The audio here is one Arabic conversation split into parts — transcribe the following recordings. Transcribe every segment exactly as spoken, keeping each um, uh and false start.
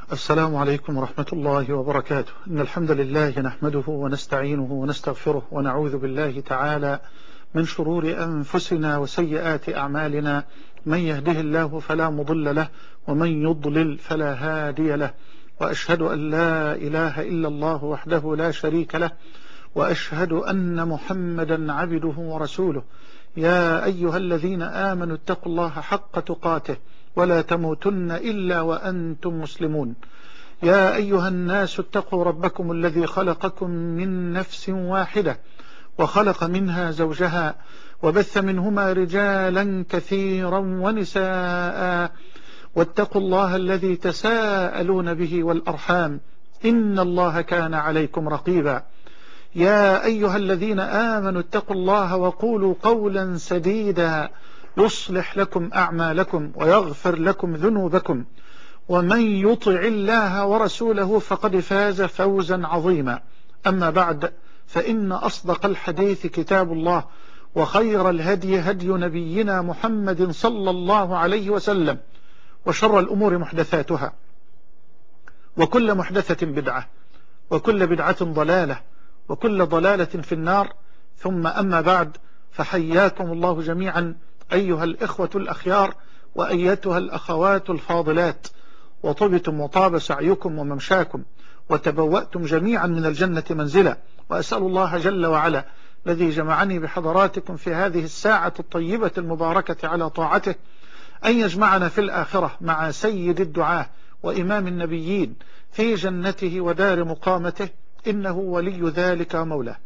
السلام عليكم ورحمة الله وبركاته. إن الحمد لله نحمده ونستعينه ونستغفره ونعوذ بالله تعالى من شرور أنفسنا وسيئات أعمالنا. من يهده الله فلا مضل له ومن يضلل فلا هادي له، وأشهد أن لا إله إلا الله وحده لا شريك له، وأشهد أن محمدا عبده ورسوله. يا أيها الذين آمنوا اتقوا الله حق تقاته ولا تموتن إلا وأنتم مسلمون. يا أيها الناس اتقوا ربكم الذي خلقكم من نفس واحدة وخلق منها زوجها وبث منهما رجالا كثيرا ونساء، واتقوا الله الذي تساءلون به والأرحام إن الله كان عليكم رقيبا. يا أيها الذين آمنوا اتقوا الله وقولوا قولا سديدا يصلح لكم أعمالكم ويغفر لكم ذنوبكم، ومن يطع الله ورسوله فقد فاز فوزا عظيما. أما بعد، فإن أصدق الحديث كتاب الله، وخير الهدي هدي نبينا محمد صلى الله عليه وسلم، وشر الأمور محدثاتها، وكل محدثة بدعة، وكل بدعة ضلالة، وكل ضلالة في النار. ثم أما بعد، فحياكم الله جميعا أيها الإخوة الأخيار وأيتها الأخوات الفاضلات، وطبتم وطاب سعيكم وممشاكم، وتبوأتم جميعا من الجنة منزلا. وأسأل الله جل وعلا الذي جمعني بحضراتكم في هذه الساعة الطيبة المباركة على طاعته أن يجمعنا في الآخرة مع سيد الدعاة وإمام النبيين في جنته ودار مقامته، إنه ولي ذلك مولاه.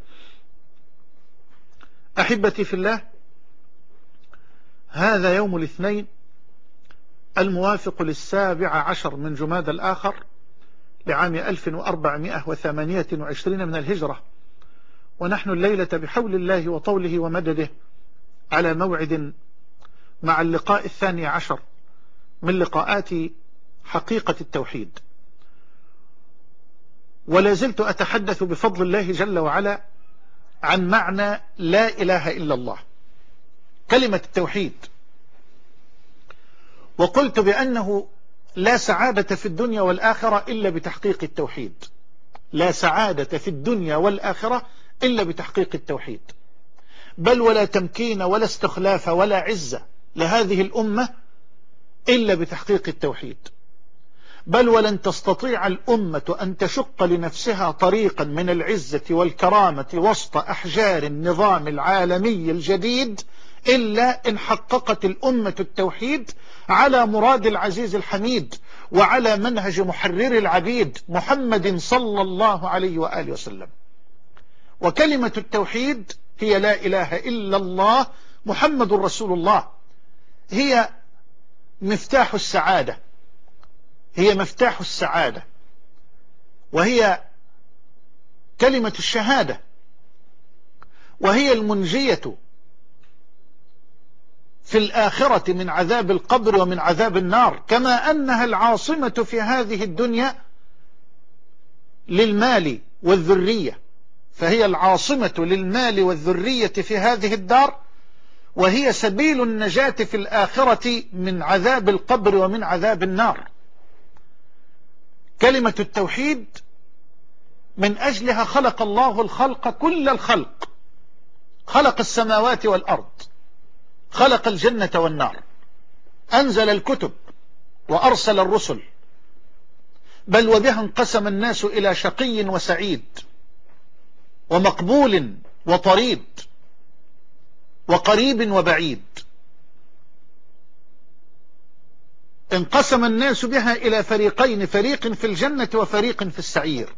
أحبتي في الله، هذا يوم الاثنين الموافق للسابع عشر من جماد الآخر لعام ألف وأربعمائة وثمانية وعشرين من الهجرة، ونحن الليلة بحول الله وطوله ومدده على موعد مع اللقاء الثاني عشر من لقاءات حقيقة التوحيد. ولا زلت أتحدث بفضل الله جل وعلا عن معنى لا إله إلا الله، كلمة التوحيد. وقلت بأنه لا سعادة في الدنيا والآخرة إلا بتحقيق التوحيد، لا سعادة في الدنيا والآخرة إلا بتحقيق التوحيد، بل ولا تمكين ولا استخلاف ولا عزة لهذه الأمة إلا بتحقيق التوحيد، بل ولن تستطيع الأمة أن تشق لنفسها طريقا من العزة والكرامة وسط أحجار النظام العالمي الجديد إلا إن حققت الأمة التوحيد على مراد العزيز الحميد وعلى منهج محرر العبيد محمد صلى الله عليه وآله وسلم. وكلمة التوحيد هي لا إله إلا الله محمد رسول الله، هي مفتاح السعادة، هي مفتاح السعادة، وهي كلمة الشهادة، وهي المنجية في الآخرة من عذاب القبر ومن عذاب النار، كما أنها العاصمة في هذه الدنيا للمال والذرية، فهي العاصمة للمال والذرية في هذه الدار، وهي سبيل النجاة في الآخرة من عذاب القبر ومن عذاب النار. كلمة التوحيد من أجلها خلق الله الخلق كل الخلق، خلق السماوات والأرض، خلق الجنة والنار، أنزل الكتب وأرسل الرسل، بل وبها انقسم الناس إلى شقي وسعيد ومقبول وطريد وقريب وبعيد. انقسم الناس بها إلى فريقين، فريق في الجنة وفريق في السعير.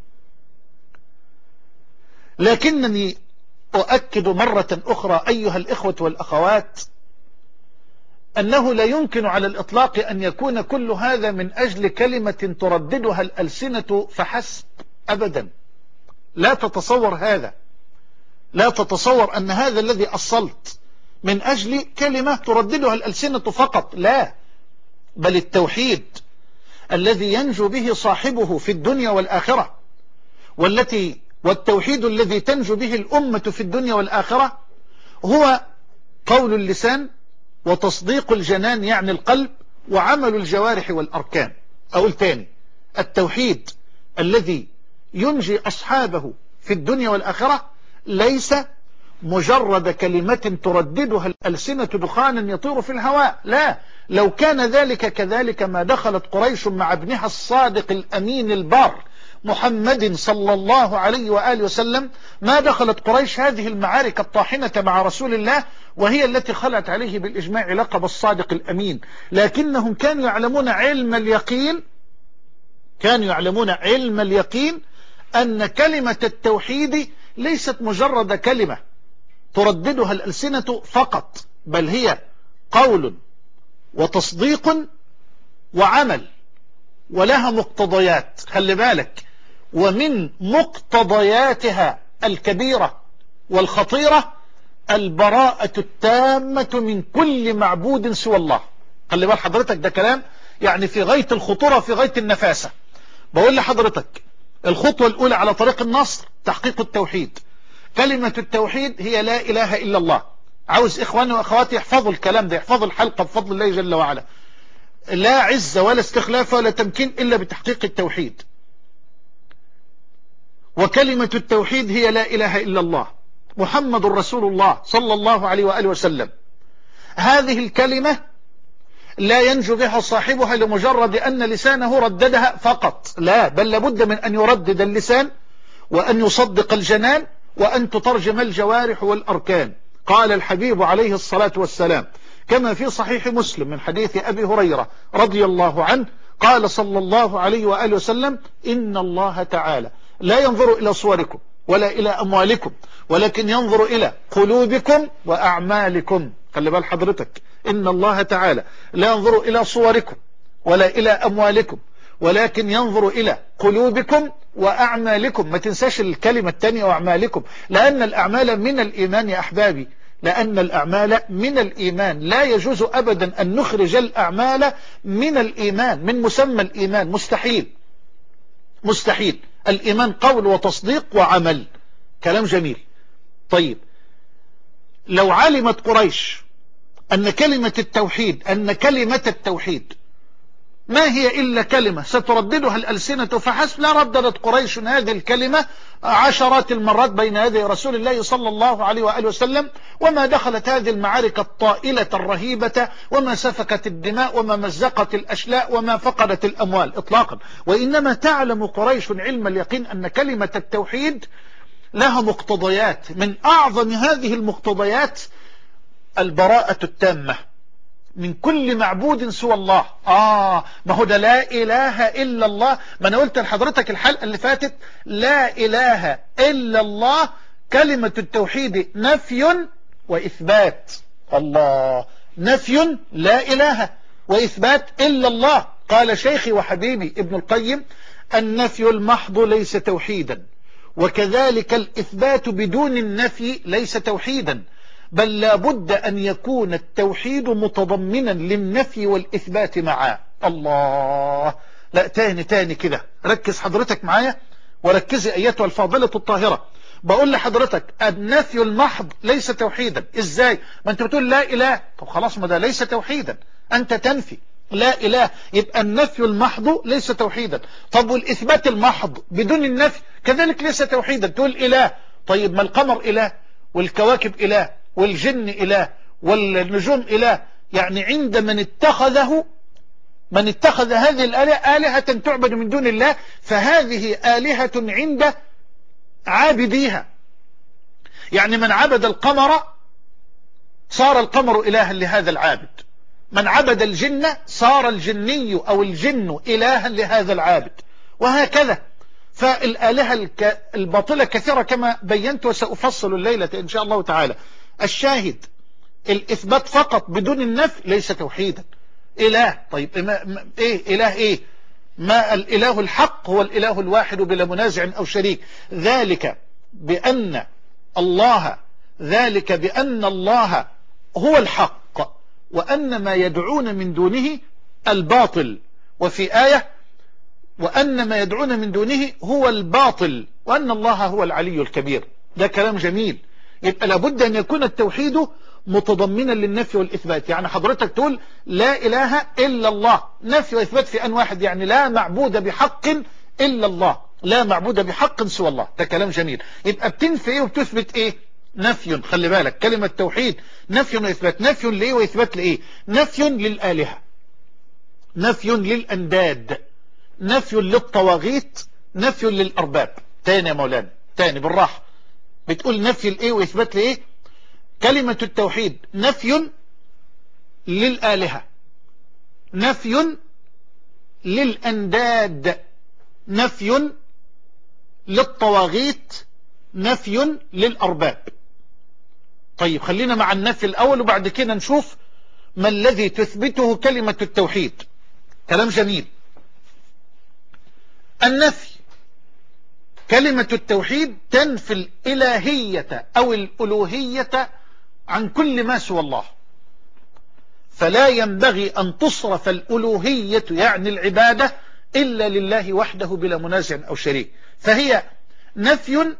لكنني أؤكد مرة أخرى أيها الإخوة والأخوات أنه لا يمكن على الإطلاق أن يكون كل هذا من أجل كلمة ترددها الألسنة فحسب، أبدا. لا تتصور هذا، لا تتصور أن هذا الذي أصلت من أجل كلمة ترددها الألسنة فقط، لا، بل التوحيد الذي ينجو به صاحبه في الدنيا والآخرة، والتي والتوحيد الذي تنجو به الأمة في الدنيا والآخرة هو قول اللسان وتصديق الجنان يعني القلب وعمل الجوارح والأركان. أقول تاني، التوحيد الذي ينجي أصحابه في الدنيا والآخرة ليس مجرد كلمة ترددها الألسنة دخانا يطير في الهواء، لا، لو كان ذلك كذلك ما دخلت قريش مع ابنها الصادق الأمين البار محمد صلى الله عليه وآله وسلم، ما دخلت قريش هذه المعارك الطاحنة مع رسول الله، وهي التي خلت عليه بالإجماع لقب الصادق الأمين. لكنهم كانوا يعلمون علم اليقين كانوا يعلمون علم اليقين أن كلمة التوحيد ليست مجرد كلمة ترددها الألسنة فقط، بل هي قول وتصديق وعمل، ولها مقتضيات. خلي بالك، ومن مقتضياتها الكبيرة والخطيرة البراءة التامة من كل معبود سوى الله. خلي بال حضرتك، ده كلام يعني في غاية الخطورة، في غاية النفاسة. بقول لحضرتك الخطوة الأولى على طريق النصر تحقيق التوحيد. كلمة التوحيد هي لا إله إلا الله. عاوز إخواني وأخواتي يحفظوا الكلام ده، يحفظوا الحلقة بفضل الله جل وعلا. لا عز ولا استخلاف ولا تمكين إلا بتحقيق التوحيد. وكلمة التوحيد هي لا إله إلا الله محمد رسول الله صلى الله عليه وآله وسلم. هذه الكلمة لا ينجو بها صاحبها لمجرد أن لسانه رددها فقط، لا، بل لابد من أن يردد اللسان، وأن يصدق الجنان، وأن تترجم الجوارح والأركان. قال الحبيب عليه الصلاة والسلام كما في صحيح مسلم من حديث أبي هريرة رضي الله عنه، قال صلى الله عليه وآله وسلم: إن الله تعالى لا ينظر إلى صوركم ولا إلى أموالكم، ولكن ينظر إلى قلوبكم وأعمالكم. خلي بال حضرتك، إن الله تعالى لا ينظر إلى صوركم ولا إلى أموالكم، ولكن ينظر إلى قلوبكم وأعمالكم. ما تنساش الكلمة الثانية وأعمالكم، لأن الأعمال من الإيمان يا أحبابي، لأن الأعمال من الإيمان. لا يجوز أبدا أن نخرج الأعمال من الإيمان، من مسمى الإيمان، مستحيل مستحيل. الإيمان قول وتصديق وعمل. كلام جميل. طيب، لو علمت قريش أن كلمة التوحيد أن كلمة التوحيد ما هي إلا كلمة سترددها الألسنة فحسب، لا رددت قريش هذه الكلمة عشرات المرات بين يدي رسول الله صلى الله عليه وآله وسلم، وما دخلت هذه المعارك الطائلة الرهيبة، وما سفكت الدماء، وما مزقت الأشلاء، وما فقدت الأموال إطلاقا. وإنما تعلم قريش علم اليقين أن كلمة التوحيد لها مقتضيات، من أعظم هذه المقتضيات البراءة التامة من كل معبود سوى الله. آه ما هو ده لا إله إلا الله. ما أنا قلت لحضرتك الحلقة اللي فاتت لا إله إلا الله كلمة التوحيد نفي وإثبات. الله، نفي لا إله وإثبات إلا الله. قال شيخي وحبيبي ابن القيم: النفي المحض ليس توحيدا، وكذلك الإثبات بدون النفي ليس توحيدا، بل لا بد أن يكون التوحيد متضمنا للنفي والإثبات معا. الله، لا، تاني تاني كده، ركز حضرتك معايا وركزي أيتها الفاضلة الطاهرة. بقول لحضرتك النفي المحض ليس توحيدا. إزاي؟ ما أنت بتقول لا إله، طب خلاص، ما ده ليس توحيدا، أنت تنفي لا إله، يبقى النفي المحض ليس توحيدا. طب والإثبات المحض بدون النفي كذلك ليس توحيدا. تقول إله، طيب ما القمر إله، والكواكب إله، والجن إله، والنجوم إله. يعني عند من اتخذه من اتخذ هذه الآلهة آلهة تعبد من دون الله، فهذه آلهة عند عابديها. يعني من عبد القمر صار القمر إلها لهذا العابد، من عبد الجن صار الجني أو الجن إلها لهذا العابد، وهكذا. فالآلهة الباطلة كثيرة كما بينت وسأفصل الليلة إن شاء الله تعالى. الشاهد الإثبات فقط بدون النفي ليس توحيدا. إله، طيب ما إيه إله إيه؟ ما الإله الحق هو الإله الواحد بلا منازع أو شريك. ذلك بأن الله ذلك بأن الله هو الحق، وأن ما يدعون من دونه الباطل. وفي آية: وأن ما يدعون من دونه هو الباطل وأن الله هو العلي الكبير. ده كلام جميل. يبقى لابد أن يكون التوحيد متضمنا للنفي والإثبات. يعني حضرتك تقول لا إله إلا الله، نفي وإثبات في أن واحد، يعني لا معبود بحق إلا الله، لا معبود بحق سوى الله. ده كلام جميل. يبقى بتنفي إيه وبتثبت إيه؟ نفي. خلي بالك كلمة توحيد نفي وإثبات. نفي لإيه وإثبات لإيه؟ نفي للآلهة، نفي للأنداد، نفي للطواغيت، نفي للأرباب. تاني يا مولانا، تاني بالراحة. بتقول نفي لإيه وإثبات لإيه؟ كلمة التوحيد نفي للآلهة، نفي للأنداد، نفي للطواغيت، نفي للأرباب. طيب خلينا مع النفي الأول وبعد كده نشوف ما الذي تثبته كلمة التوحيد. كلام جميل. النفي، كلمة التوحيد تنفي الإلهية أو الألوهية عن كل ما سوى الله، فلا ينبغي أن تصرف الألوهية يعني العبادة إلا لله وحده بلا منازع أو شريك. فهي نفي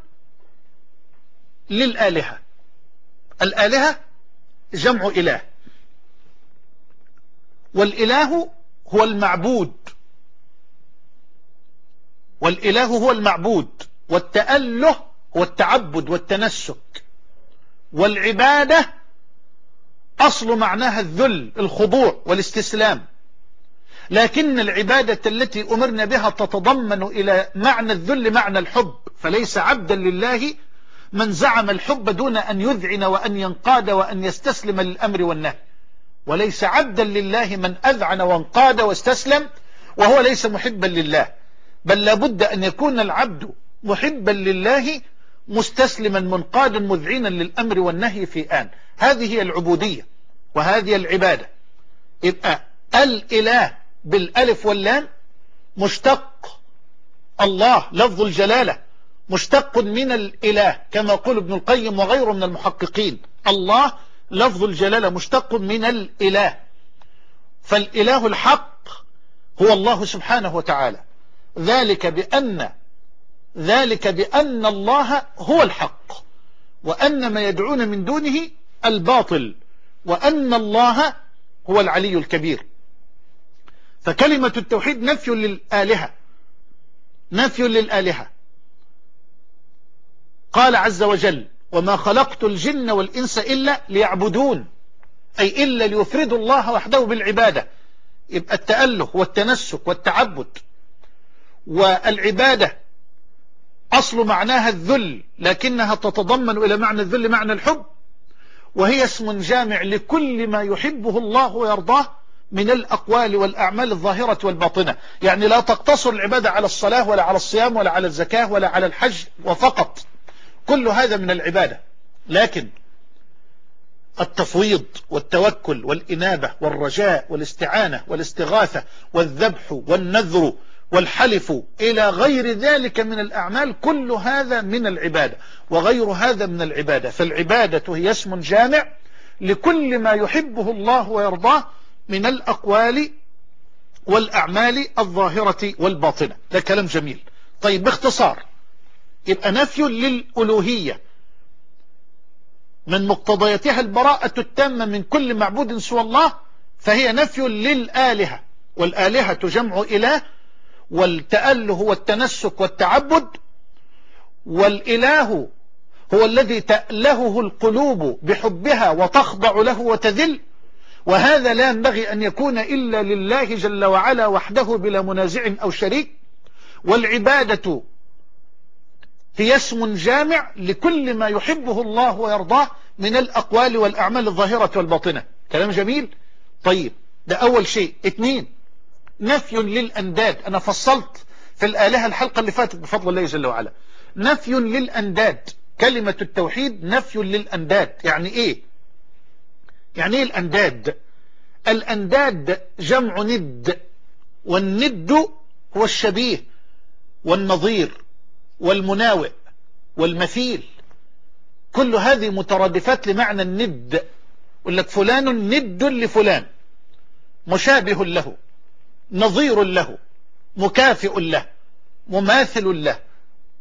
للآلهة. الآلهة جمع إله، والإله هو المعبود، والإله هو المعبود، والتأله هو التعبد والتنسك، والعبادة أصل معناها الذل الخضوع والاستسلام. لكن العبادة التي أمرنا بها تتضمن إلى معنى الذل معنى الحب، فليس عبدا لله من زعم الحب دون أن يذعن وأن ينقاد وأن يستسلم للأمر والنهي، وليس عبدا لله من أذعن وانقاد واستسلم وهو ليس محبا لله، بل لابد أن يكون العبد محبا لله مستسلما منقادا مذعنا للأمر والنهي في آن. هذه هي العبودية وهذه العبادة. يبقى الإله بالألف واللام مشتق، الله لفظ الجلالة مشتق من الإله كما يقول ابن القيم وغيره من المحققين. الله لفظ الجلالة مشتق من الإله، فالإله الحق هو الله سبحانه وتعالى. ذلك بأن ذلك بأن الله هو الحق، وأن ما يدعون من دونه الباطل، وأن الله هو العلي الكبير. فكلمة التوحيد نفي للآلهة، نفي للآلهة. قال عز وجل وما خلقت الجن والإنس إلا ليعبدون، أي إلا ليفردوا الله وحده بالعبادة. يبقى التأله والتنسك والتعبد، والعبادة أصل معناها الذل لكنها تتضمن إلى معنى الذل معنى الحب، وهي اسم جامع لكل ما يحبه الله ويرضاه من الأقوال والأعمال الظاهرة والباطنة. يعني لا تقتصر العبادة على الصلاة ولا على الصيام ولا على الزكاة ولا على الحج وفقط، كل هذا من العبادة. لكن التفويض والتوكل والإنابة والرجاء والاستعانة والاستغاثة والذبح والنذر والحلف إلى غير ذلك من الأعمال، كل هذا من العبادة وغير هذا من العبادة. فالعبادة هي اسم جامع لكل ما يحبه الله ويرضاه من الأقوال والأعمال الظاهرة والباطنة. ده كلام جميل. طيب باختصار، يبقى نفي للألوهية من مقتضياتها البراءة التامة من كل معبود سوى الله، فهي نفي للآلهة، والآلهة جمع إله، والتأله والتنسك والتعبد، والإله هو الذي تألهه القلوب بحبها وتخضع له وتذل، وهذا لا ينبغي أن يكون إلا لله جل وعلا وحده بلا منازع أو شريك. والعبادة هي اسم جامع لكل ما يحبه الله ويرضاه من الأقوال والأعمال الظاهرة والباطنة. كلام جميل. طيب ده أول شيء. اثنين، نفي للأنداد. أنا فصلت في الآلهة الحلقة اللي فاتت بفضل الله جل وعلا. نفي للأنداد، كلمة التوحيد نفي للأنداد. يعني إيه؟ يعني إيه الأنداد؟ الأنداد جمع ند، والند هو الشبيه والنظير والمناوئ والمثيل، كل هذه مترادفات لمعنى الند. يقول لك فلان ند لفلان، مشابه له، نظير له، مكافئ له، مماثل له.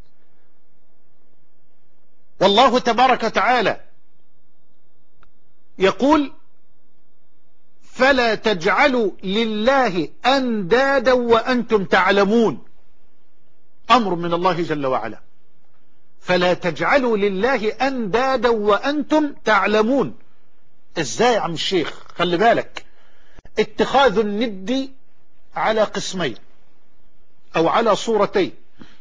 والله تبارك وتعالى يقول فلا تجعلوا لله أندادا وأنتم تعلمون، أمر من الله جل وعلا، فلا تجعلوا لله أندادا وأنتم تعلمون. ازاي يا عم الشيخ؟ خلي بالك، اتخاذ الند على قسمين او على صورتين،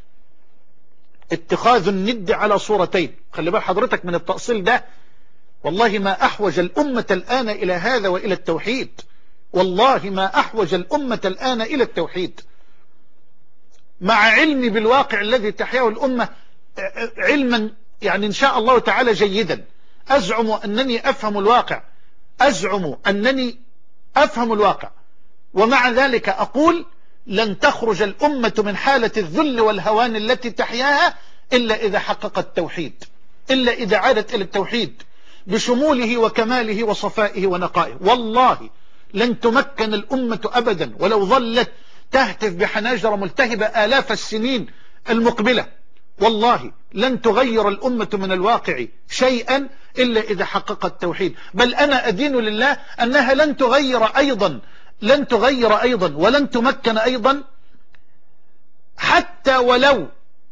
اتخاذ الند على صورتين. خلي بال حضرتك من التأصيل ده، والله ما احوج الامة الان الى هذا والى التوحيد، والله ما احوج الامة الان الى التوحيد، مع علمي بالواقع الذي تحياه الامة علما يعني ان شاء الله تعالى جيدا. ازعم انني افهم الواقع، ازعم انني افهم الواقع، ومع ذلك اقول لن تخرج الامة من حالة الذل والهوان التي تحياها الا اذا حققت التوحيد، الا اذا عادت الى التوحيد بشموله وكماله وصفائه ونقائه. والله لن تمكن الامة ابدا ولو ظلت تهتف بحناجر ملتهبة آلاف السنين المقبلة، والله لن تغير الأمة من الواقع شيئا إلا إذا حققت التوحيد. بل أنا أدين لله أنها لن تغير أيضا، لن تغير أيضا ولن تمكن أيضا، حتى ولو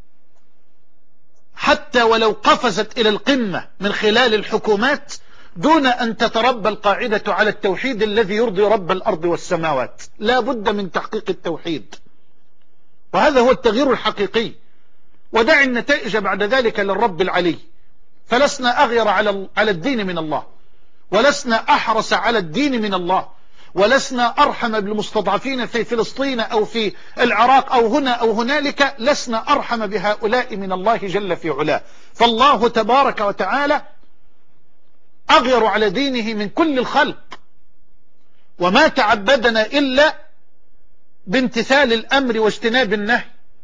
حتى ولو قفزت إلى القمة من خلال الحكومات دون أن تتربى القاعدة على التوحيد الذي يرضي رب الأرض والسماوات. لا بد من تحقيق التوحيد، وهذا هو التغيير الحقيقي. ودع النتائج بعد ذلك للرب العلي. فلسنا أغير على على الدين من الله، ولسنا أحرص على الدين من الله، ولسنا أرحم بالمستضعفين في فلسطين أو في العراق أو هنا أو هنالك، لسنا أرحم بهؤلاء من الله جل في علاه. فالله تبارك وتعالى أغير على دينه من كل الخلق، وما تعبدنا إلا بامتثال الأمر واجتناب النهي،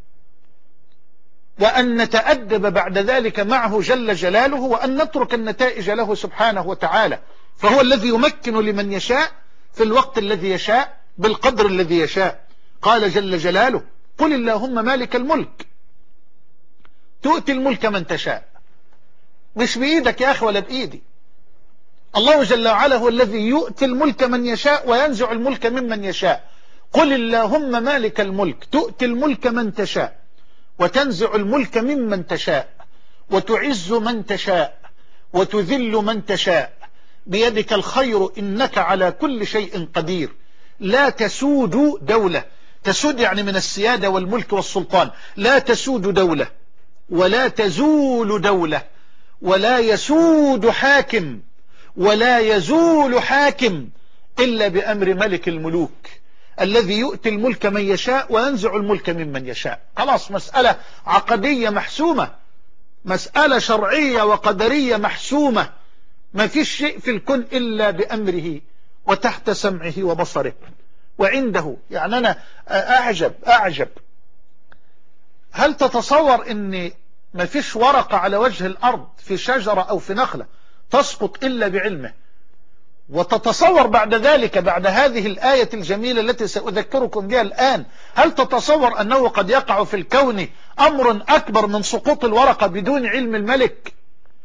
وأن نتأدب بعد ذلك معه جل جلاله، وأن نترك النتائج له سبحانه وتعالى. فهو الذي يمكن لمن يشاء في الوقت الذي يشاء بالقدر الذي يشاء. قال جل جلاله قل اللهم مالك الملك تؤتي الملك من تشاء. مش بإيدك يا أخي ولا بإيدي، الله جل وعلا هو الذي يؤتي الملك من يشاء وينزع الملك ممن يشاء. قل اللهم مالك الملك تؤتي الملك من تشاء وتنزع الملك ممن تشاء وتعز من تشاء وتذل من تشاء بيدك الخير إنك على كل شيء قدير. لا تسود دولة، تسود يعني من السيادة والملك والسلطان، لا تسود دولة ولا تزول دولة ولا يسود حاكم ولا يزول حاكم إلا بأمر ملك الملوك الذي يؤتي الملك من يشاء وينزع الملك ممن يشاء. خلاص، مسألة عقدية محسومة، مسألة شرعية وقدرية محسومة. ما فيش شيء في الكون إلا بأمره وتحت سمعه وبصره وعنده. يعني أنا أعجب أعجب هل تتصور أن ما فيش ورقة على وجه الأرض في شجرة أو في نخلة تسقط إلا بعلمه؟ وتتصور بعد ذلك بعد هذه الآية الجميلة التي سأذكركم بها الآن، هل تتصور أنه قد يقع في الكون أمر أكبر من سقوط الورقة بدون علم الملك؟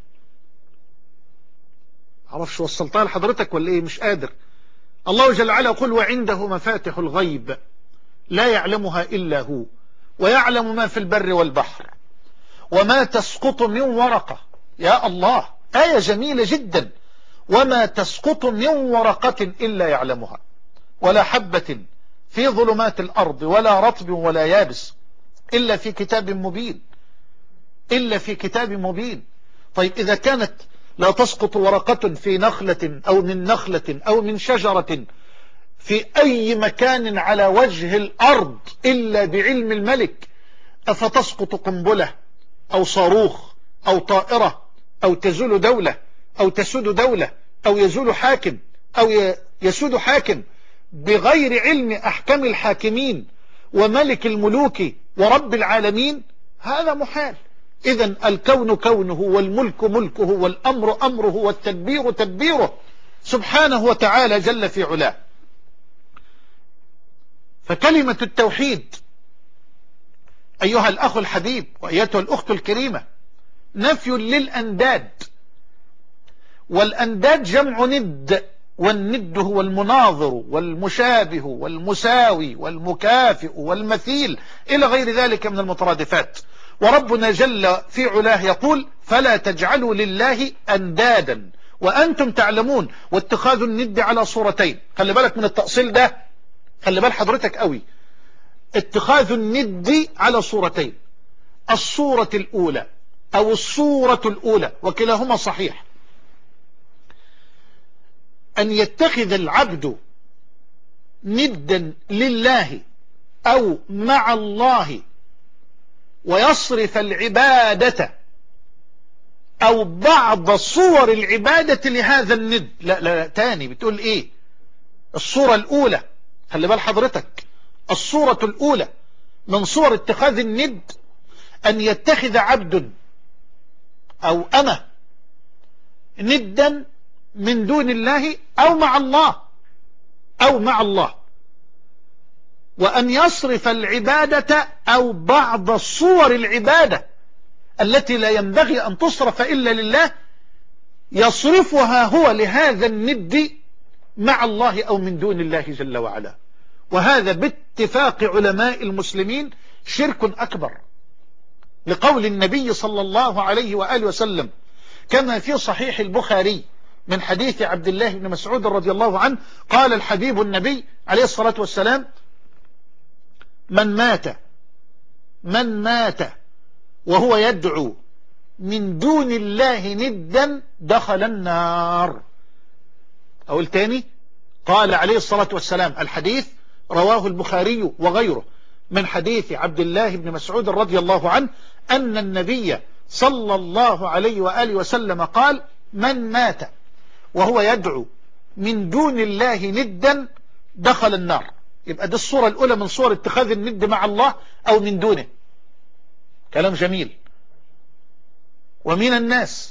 عرفش وصلتها لحضرتك ولا إيه؟ مش قادر. الله جل وعلا يقول وعنده مفاتح الغيب لا يعلمها إلا هو ويعلم ما في البر والبحر وما تسقط من ورقة. يا الله، آية جميلة جدا. وما تسقط من ورقة إلا يعلمها ولا حبة في ظلمات الأرض ولا رطب ولا يابس إلا في كتاب مبين، إلا في كتاب مبين. طيب إذا كانت لا تسقط ورقة في نخلة أو من نخلة أو من شجرة في أي مكان على وجه الأرض إلا بعلم الملك، أفتسقط قنبلة أو صاروخ أو طائرة أو تزول دولة أو تسود دولة أو يزول حاكم أو يسود حاكم بغير علم أحكام الحاكمين وملك الملوك ورب العالمين؟ هذا محال. إذن الكون كونه والملك ملكه والأمر أمره والتدبير تدبيره سبحانه وتعالى جل في علاه. فكلمة التوحيد أيها الأخ الحبيب وأيتها الأخت الكريمة نفي للأنداد، والأنداد جمع ند، والند هو المناظر والمشابه والمساوي والمكافئ والمثيل إلى غير ذلك من المترادفات. وربنا جل في علاه يقول فلا تجعلوا لله أندادا وأنتم تعلمون، واتخاذ الند على صورتين. خلي بالك من التأصيل ده، خلي بال حضرتك قوي. اتخاذ الند على صورتين، الصورة الأولى أو الصورة الأولى وكلاهما صحيح، أن يتخذ العبد ندا لله أو مع الله ويصرف العبادة أو بعض صور العبادة لهذا الند. لا لا, لا تاني بتقول إيه؟ الصورة الأولى، خلي بال حضرتك، الصورة الأولى من صور اتخاذ الند أن يتخذ عبد أو أنا ندا من دون الله أو مع الله أو مع الله، وأن يصرف العبادة أو بعض صور العبادة التي لا ينبغي أن تصرف إلا لله يصرفها هو لهذا الند مع الله أو من دون الله جل وعلا. وهذا باتفاق علماء المسلمين شرك أكبر، لقول النبي صلى الله عليه وآله وسلم كما في صحيح البخاري من حديث عبد الله بن مسعود رضي الله عنه قال الحبيب النبي عليه الصلاة والسلام من مات من مات وهو يدعو من دون الله ندا دخل النار. أقول تاني، قال عليه الصلاة والسلام، الحديث رواه البخاري وغيره من حديث عبد الله بن مسعود رضي الله عنه أن النبي صلى الله عليه وآله وسلم قال من مات وهو يدعو من دون الله ندا دخل النار. يبقى دي الصورة الأولى من صور اتخاذ الند مع الله أو من دونه. كلام جميل. ومن الناس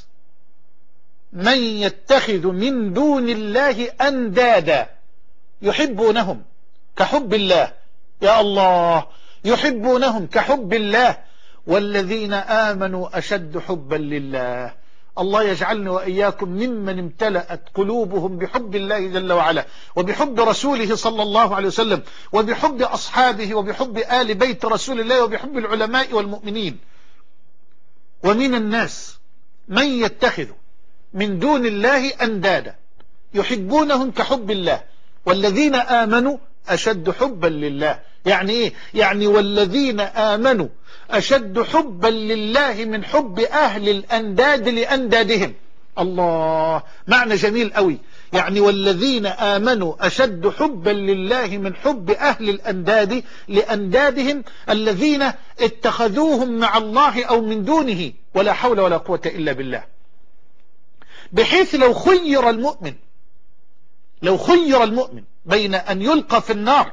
من يتخذ من دون الله أندادا يحبونهم كحب الله، يا الله، يحبونهم كحب الله والذين آمنوا أشد حبا لله. الله يجعلنا وإياكم ممن امتلأت قلوبهم بحب الله جل وعلا وبحب رسوله صلى الله عليه وسلم وبحب أصحابه وبحب آل بيت رسول الله وبحب العلماء والمؤمنين. ومن الناس من يتخذ من دون الله أندادا يحبونهم كحب الله والذين آمنوا أشد حبا لله. يعني إيه؟ يعني والذين آمنوا أشد حبا لله من حب أهل الأنداد لأندادهم. الله، معنى جميل قوي. يعني والذين آمنوا أشد حبا لله من حب أهل الأنداد لأندادهم الذين اتخذوهم مع الله أو من دونه ولا حول ولا قوة إلا بالله. بحيث لو خير المؤمن لو خير المؤمن بين أن يلقى في النار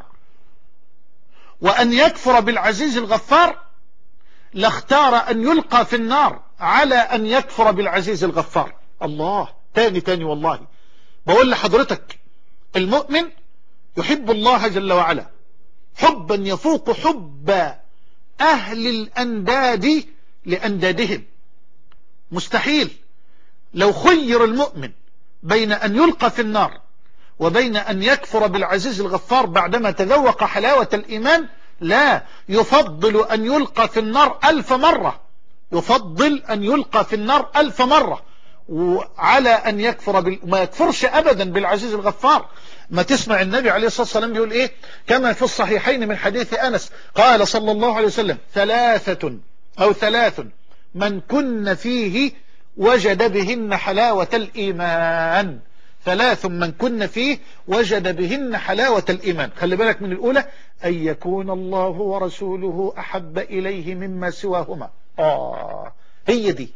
وأن يكفر بالعزيز الغفار لاختار أن يلقى في النار على أن يكفر بالعزيز الغفار. الله، تاني تاني والله بقول لحضرتك، المؤمن يحب الله جل وعلا حبا يفوق حب أهل الأنداد لأندادهم. مستحيل لو خير المؤمن بين أن يلقى في النار وبين أن يكفر بالعزيز الغفار بعدما تذوق حلاوة الإيمان، لا، يفضل أن يلقى في النار ألف مرة، يفضل أن يلقى في النار ألف مرة وعلى أن يكفر بال... ما يكفرش أبدا بالعزيز الغفار. ما تسمع النبي عليه الصلاة والسلام بيقول إيه كما في الصحيحين من حديث أنس قال صلى الله عليه وسلم ثلاثة أو ثلاث من كن فيه وجد بهن حلاوة الإيمان. ثلاث من كن فيه وجد بهن حلاوة الإيمان. خلي بالك من الأولى، أن يكون الله ورسوله أحب إليه مما سواهما. آه هي دي،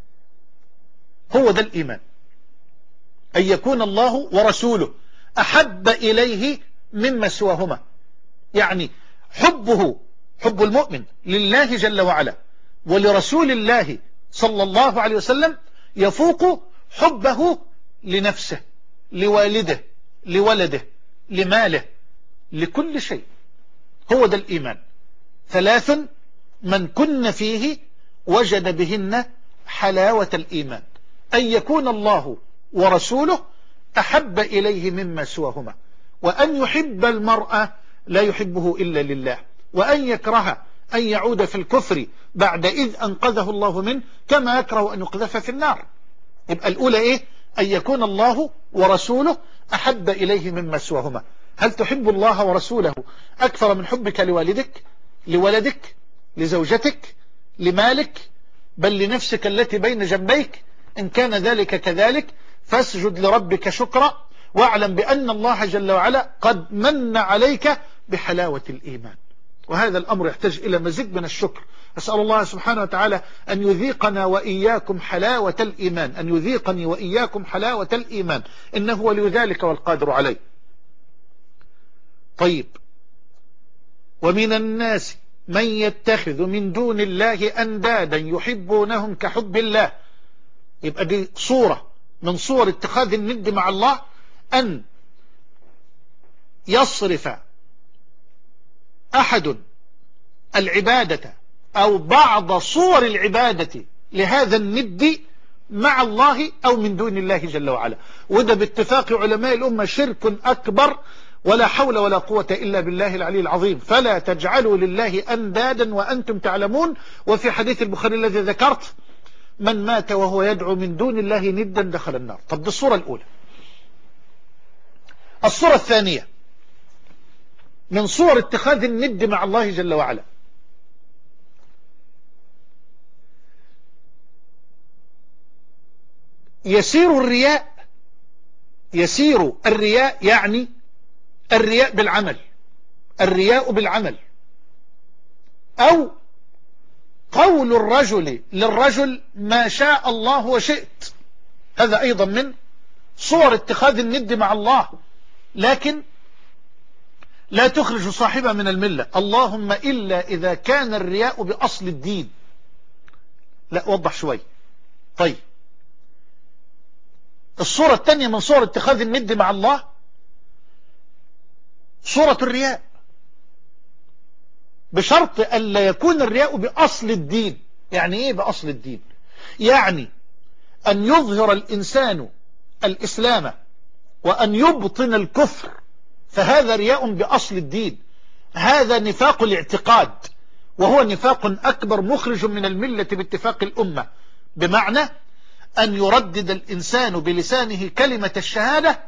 هو ده الإيمان، أن يكون الله ورسوله أحب إليه مما سواهما. يعني حبه، حب المؤمن لله جل وعلا ولرسول الله صلى الله عليه وسلم يفوق حبه لنفسه، لوالده، لولده، لماله، لكل شيء. هو ده الإيمان. ثلاث من كن فيه وجد بهن حلاوة الإيمان. أن يكون الله ورسوله أحب إليه مما سواهما، وأن يحب المرأة لا يحبه إلا لله، وأن يكره أن يعود في الكفر بعد إذ أنقذه الله منه كما يكره أن يقذف في النار. يبقى الأولى إيه؟ أن يكون الله ورسوله أحب إليه مما سواهما. هل تحب الله ورسوله أكثر من حبك لوالدك، لولدك، لزوجتك، لمالك، بل لنفسك التي بين جنبيك؟ إن كان ذلك كذلك فاسجد لربك شكرا، واعلم بأن الله جل وعلا قد من عليك بحلاوة الإيمان. وهذا الأمر يحتاج إلى مزيد من الشكر. أسأل الله سبحانه وتعالى أن يذيقنا وإياكم حلاوة الإيمان، أن يذيقني وإياكم حلاوة الإيمان، إنه ولي ذلك والقادر عليه. طيب، ومن الناس من يتخذ من دون الله أندادا يحبونهم كحب الله. يبقى دي صورة من صور اتخاذ الند مع الله، أن يصرف أحد العبادة أو بعض صور العبادة لهذا الند مع الله أو من دون الله جل وعلا. وده باتفاق علماء الأمة شرك أكبر، ولا حول ولا قوة إلا بالله العلي العظيم. فلا تجعلوا لله أندادا وأنتم تعلمون. وفي حديث البخاري الذي ذكرت: من مات وهو يدعو من دون الله ندا دخل النار. طب دي الصورة الأولى. الصورة الثانية من صور اتخاذ الند مع الله جل وعلا: يسير الرياء، يسير الرياء يعني الرياء بالعمل، الرياء بالعمل، أو قول الرجل للرجل ما شاء الله وشئت. هذا أيضا من صور اتخاذ الند مع الله، لكن لا تخرج صاحبها من الملة، اللهم إلا إذا كان الرياء بأصل الدين. لا، وضح شوي. طيب، الصورة الثانية من صور اتخاذ الند مع الله صورة الرياء، بشرط ألا يكون الرياء بأصل الدين. يعني إيه بأصل الدين؟ يعني أن يظهر الإنسان الإسلام وأن يبطن الكفر، فهذا رياء بأصل الدين. هذا نفاق الاعتقاد، وهو نفاق أكبر مخرج من الملة باتفاق الأمة، بمعنى أن يردد الإنسان بلسانه كلمة الشهادة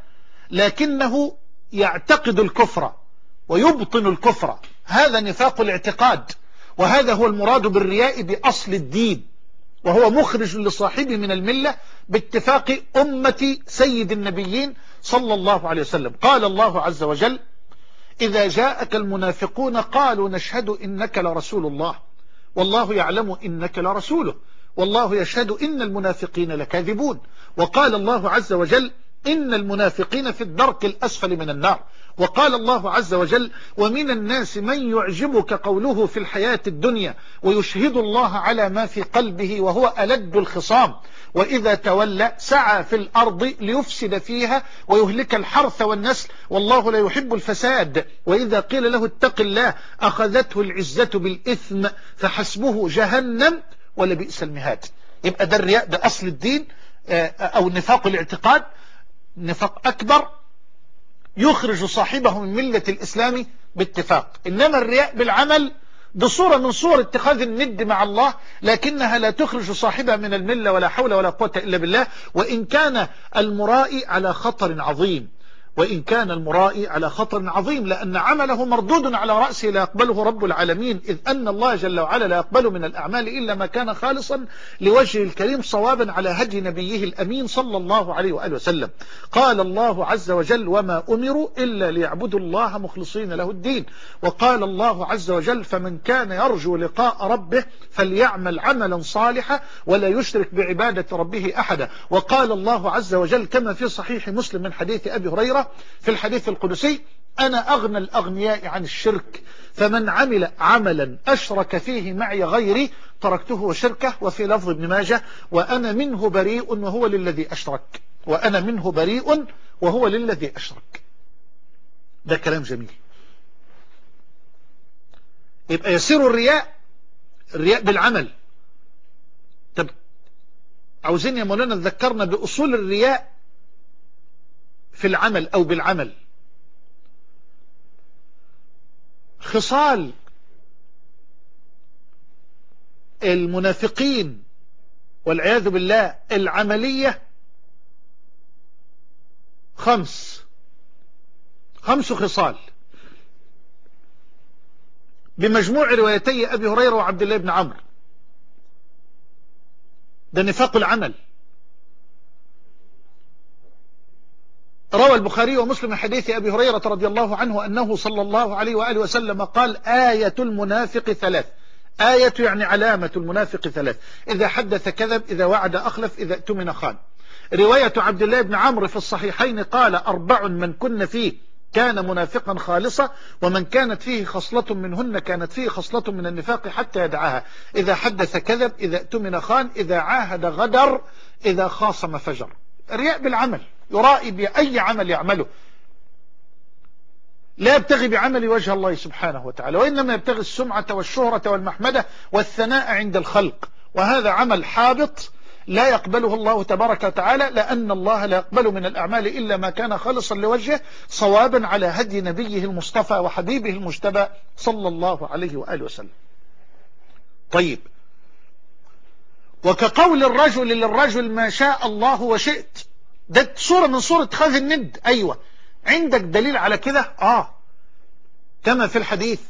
لكنه يعتقد الكفر ويبطن الكفر. هذا نفاق الاعتقاد، وهذا هو المراد بالرياء بأصل الدين، وهو مخرج لصاحبه من الملة باتفاق أمة سيد النبيين صلى الله عليه وسلم. قال الله عز وجل: إذا جاءك المنافقون قالوا نشهد إنك لرسول الله والله يعلم إنك لرسوله والله يشهد إن المنافقين لكاذبون. وقال الله عز وجل: إن المنافقين في الدرك الأسفل من النار. وقال الله عز وجل: ومن الناس من يعجبك قوله في الحياة الدنيا ويشهد الله على ما في قلبه وهو ألد الخصام وإذا تولى سعى في الأرض ليفسد فيها ويهلك الحرث والنسل والله لا يحب الفساد وإذا قيل له اتق الله أخذته العزة بالإثم فحسبه جهنم ولبئس المهاد. يبقى ده الرياء، ده أصل الدين أو نفاق الاعتقاد، نفاق أكبر يخرج صاحبه من ملة الإسلام باتفاق. إنما الرياء بالعمل ده صورة من صور اتخاذ الند مع الله، لكنها لا تخرج صاحبها من الملة ولا حول ولا قوة إلا بالله. وإن كان المرائي على خطر عظيم، وإن كان المرائي على خطر عظيم، لأن عمله مردود على رأسه لا يقبله رب العالمين، إذ أن الله جل وعلا لا يقبل من الأعمال إلا ما كان خالصا لوجه الكريم صوابا على هدي نبيه الأمين صلى الله عليه وآله وسلم. قال الله عز وجل: وما أمروا إلا ليعبدوا الله مخلصين له الدين. وقال الله عز وجل: فمن كان يرجو لقاء ربه فليعمل عملا صالحا ولا يشرك بعبادة ربه أحدا. وقال الله عز وجل كما في صحيح مسلم من حديث أبي هريرة في الحديث القدسي: أنا أغنى الأغنياء عن الشرك فمن عمل عملا أشرك فيه معي غيري تركته وشركه. وفي لفظ ابن ماجه: وأنا منه بريء وهو للذي أشرك، وأنا منه بريء وهو للذي أشرك. ده كلام جميل. يبقى يصير الرياء الرياء بالعمل. طب عاوزين يا مولانا تذكرنا بأصول الرياء في العمل أو بالعمل. خصال المنافقين والعياذ بالله العملية خمس خمس خصال بمجموع روايتي أبي هريرة وعبد الله بن عمرو. ده نفاق العمل. روى البخاري ومسلم حديث أبي هريرة رضي الله عنه أنه صلى الله عليه وآله وسلم قال: آية المنافق ثلاث. آية يعني علامة المنافق ثلاث: إذا حدث كذب، إذا وعد أخلف، إذا اؤتمن خان. رواية عبد الله بن عمرو في الصحيحين قال: أربع من كن فيه كان منافقا خالصا، ومن كانت فيه خصلة منهن كانت فيه خصلة من النفاق حتى يدعاها: إذا حدث كذب، إذا اؤتمن خان، إذا عاهد غدر، إذا خاصم فجر. الرياء بالعمل، يرائي بأي عمل يعمله، لا يبتغي بعمل وجه الله سبحانه وتعالى، وإنما يبتغي السمعة والشهرة والمحمدة والثناء عند الخلق، وهذا عمل حابط لا يقبله الله تبارك وتعالى، لأن الله لا يقبل من الأعمال إلا ما كان خالصا لوجهه صوابا على هدي نبيه المصطفى وحبيبه المجتبى صلى الله عليه وآله وسلم. طيب، وكقول الرجل للرجل: ما شاء الله وشئت. ده صورة من صورة اتخاذ الند. أيوة، عندك دليل على كده؟ آه كما في الحديث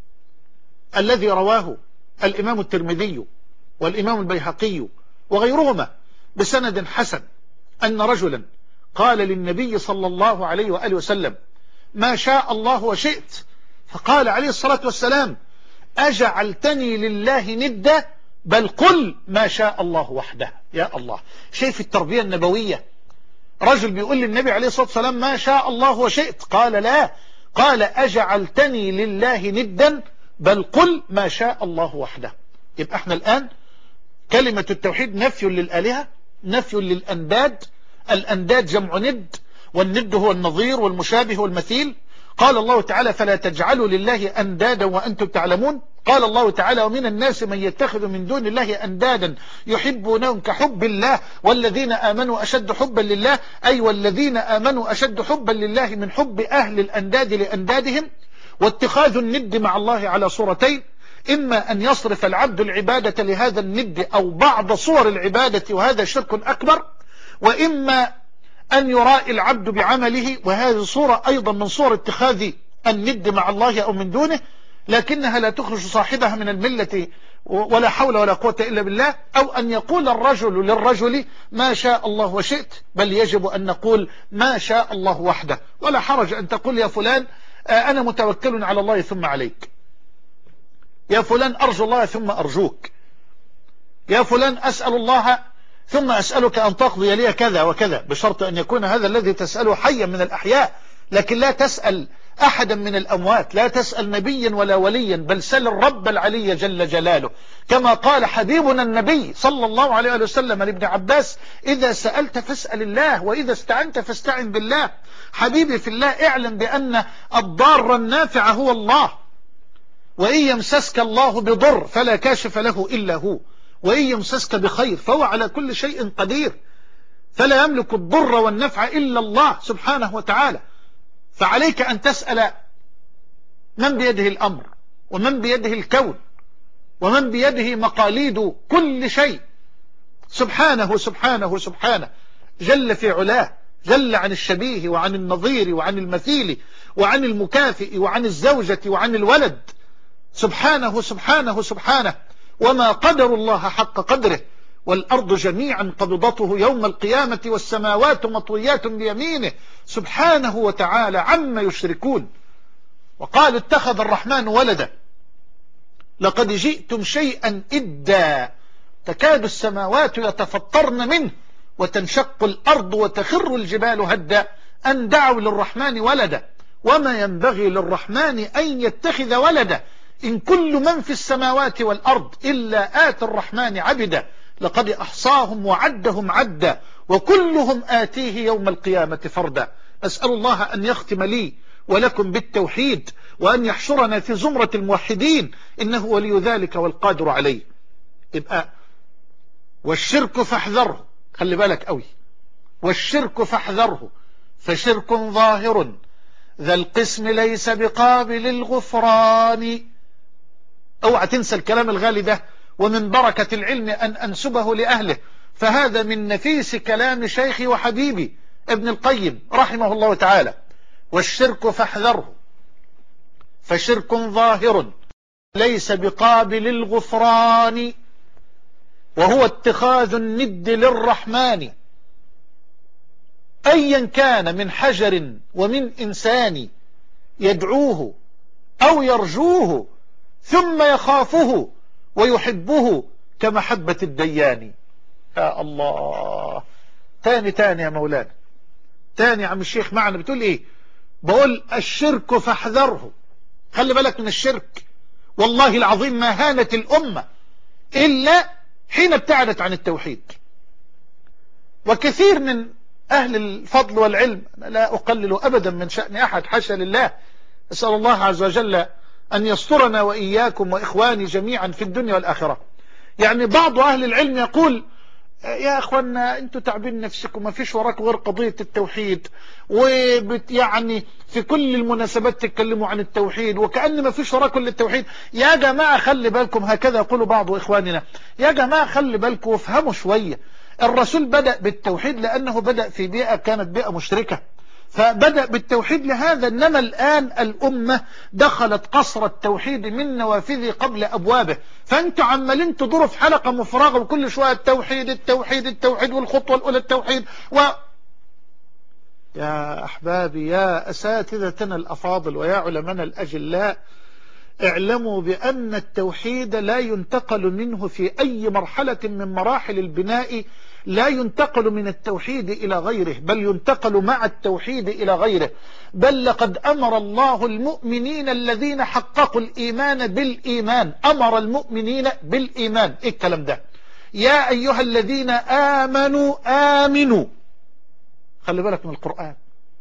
الذي رواه الإمام الترمذي والإمام البيهقي وغيرهما بسند حسن أن رجلا قال للنبي صلى الله عليه وآله وسلم: ما شاء الله وشئت. فقال عليه الصلاة والسلام: أجعلتني لله ندا؟ بل قل ما شاء الله وحده. يا الله، شايف التربية النبوية؟ رجل بيقول للنبي عليه الصلاة والسلام: ما شاء الله وشئت. قال: لا، قال: أجعلتني لله ندا؟ بل قل ما شاء الله وحده. يبقى احنا الآن كلمة التوحيد نفي للآلهة، نفي للأنداد. الأنداد جمع ند، والند هو النظير والمشابه والمثيل. قال الله تعالى: فلا تجعلوا لله أندادا وأنتم تعلمون. قال الله تعالى: ومن الناس من يتخذ من دون الله أندادا يحبونهم كحب الله والذين آمنوا أشد حبا لله، أي والذين آمنوا أشد حبا لله من حب أهل الأنداد لأندادهم. واتخاذ الند مع الله على صورتين: إما أن يصرف العبد العبادة لهذا الند أو بعض صور العبادة وهذا شرك أكبر، وإما أن يرائي العبد بعمله، وهذه صورة أيضا من صور اتخاذ الند مع الله أو من دونه، لكنها لا تخرج صاحبها من الملة ولا حول ولا قوة إلا بالله. أو أن يقول الرجل للرجل: ما شاء الله وشئت، بل يجب أن نقول ما شاء الله وحده. ولا حرج أن تقول: يا فلان أنا متوكل على الله ثم عليك، يا فلان أرجو الله ثم أرجوك، يا فلان أسأل الله ثم أسألك أن تقضي لي كذا وكذا، بشرط أن يكون هذا الذي تسأله حيا من الأحياء. لكن لا تسأل أحدا من الأموات، لا تسأل نبيا ولا وليا، بل سل الرب العلي جل جلاله، كما قال حبيبنا النبي صلى الله عليه وسلم لابن عباس: إذا سألت فاسأل الله، وإذا استعنت فاستعن بالله. حبيبي في الله، اعلم بأن الضار النافع هو الله، وإن يمسسك الله بضر فلا كاشف له إلا هو، وإن يمسسك بخير فهو على كل شيء قدير، فلا يملك الضر والنفع إلا الله سبحانه وتعالى. فعليك أن تسأل من بيده الأمر، ومن بيده الكون، ومن بيده مقاليد كل شيء، سبحانه سبحانه سبحانه جل في علاه، جل عن الشبيه وعن النظير وعن المثيل وعن المكافئ وعن الزوجة وعن الولد، سبحانه سبحانه سبحانه. وما قدر الله حق قدره، والأرض جميعا قبضته يوم القيامة والسماوات مطويات بيمينه، سبحانه وتعالى عما يشركون. وقال: اتخذ الرحمن ولدا، لقد جئتم شيئا إدا، تكاد السماوات يتفطرن منه وتنشق الأرض وتخر الجبال هدا أن دعوا للرحمن ولدا، وما ينبغي للرحمن أن يتخذ ولدا، إن كل من في السماوات والأرض إلا آتي الرحمن عبدا، لقد أحصاهم وعدهم عدا، وكلهم آتيه يوم القيامة فردا. أسأل الله أن يختم لي ولكم بالتوحيد، وأن يحشرنا في زمرة الموحدين، إنه ولي ذلك والقادر عليه. يبقى والشرك فاحذره، خلي بالك قوي، والشرك فاحذره، فشرك ظاهر ذا القسم ليس بقابل الغفران. اوعى تنسى الكلام الغالي ده، ومن بركة العلم أن أنسبه لأهله، فهذا من نفيس كلام شيخي وحبيبي ابن القيم رحمه الله تعالى. والشرك فاحذره فشرك ظاهر ليس بقابل الغفران، وهو اتخاذ الند للرحمن أيا كان من حجر ومن إنسان، يدعوه أو يرجوه ثم يخافه ويحبه كمحبة الديان. يا الله، تاني تاني يا مولانا، تاني يا عم الشيخ معنا بتقول ايه؟ بقول الشرك فاحذره، خلي بالك من الشرك. والله العظيم ما هانت الأمة إلا حين ابتعدت عن التوحيد. وكثير من أهل الفضل والعلم، لا أقلل أبدا من شأن أحد حاشا لله، أسأل الله عز وجل أن يسترنا وإياكم وإخواني جميعا في الدنيا والآخرة. يعني بعض أهل العلم يقول يا أخوانا أنتوا تعبين نفسكم، ما فيش وراكم غير قضية التوحيد، ويعني في كل المناسبات تتكلموا عن التوحيد وكأن ما فيش وراكم التوحيد. يا جماعة خلي بالكم، هكذا يقول بعض إخواننا، يا جماعة خلي بالكم وافهموا شوية. الرسول بدأ بالتوحيد لأنه بدأ في بيئة كانت بيئة مشركة، فبدأ بالتوحيد لهذا. إنما الآن الأمة دخلت قصر التوحيد من نوافذه قبل أبوابه، فأنتوا عمالين تدوروا في حلقة مفرغة وكل شوية التوحيد التوحيد التوحيد والخطوة الأولى التوحيد و... يا أحبابي، يا أساتذتنا الأفاضل ويا علمنا الأجلاء، اعلموا بأن التوحيد لا ينتقل منه في أي مرحلة من مراحل البناء، لا ينتقل من التوحيد إلى غيره، بل ينتقل مع التوحيد إلى غيره. بل لقد أمر الله المؤمنين الذين حققوا الإيمان بالإيمان، أمر المؤمنين بالإيمان. إيه الكلام ده؟ يا أيها الذين آمنوا آمنوا، خلي بالك من القرآن،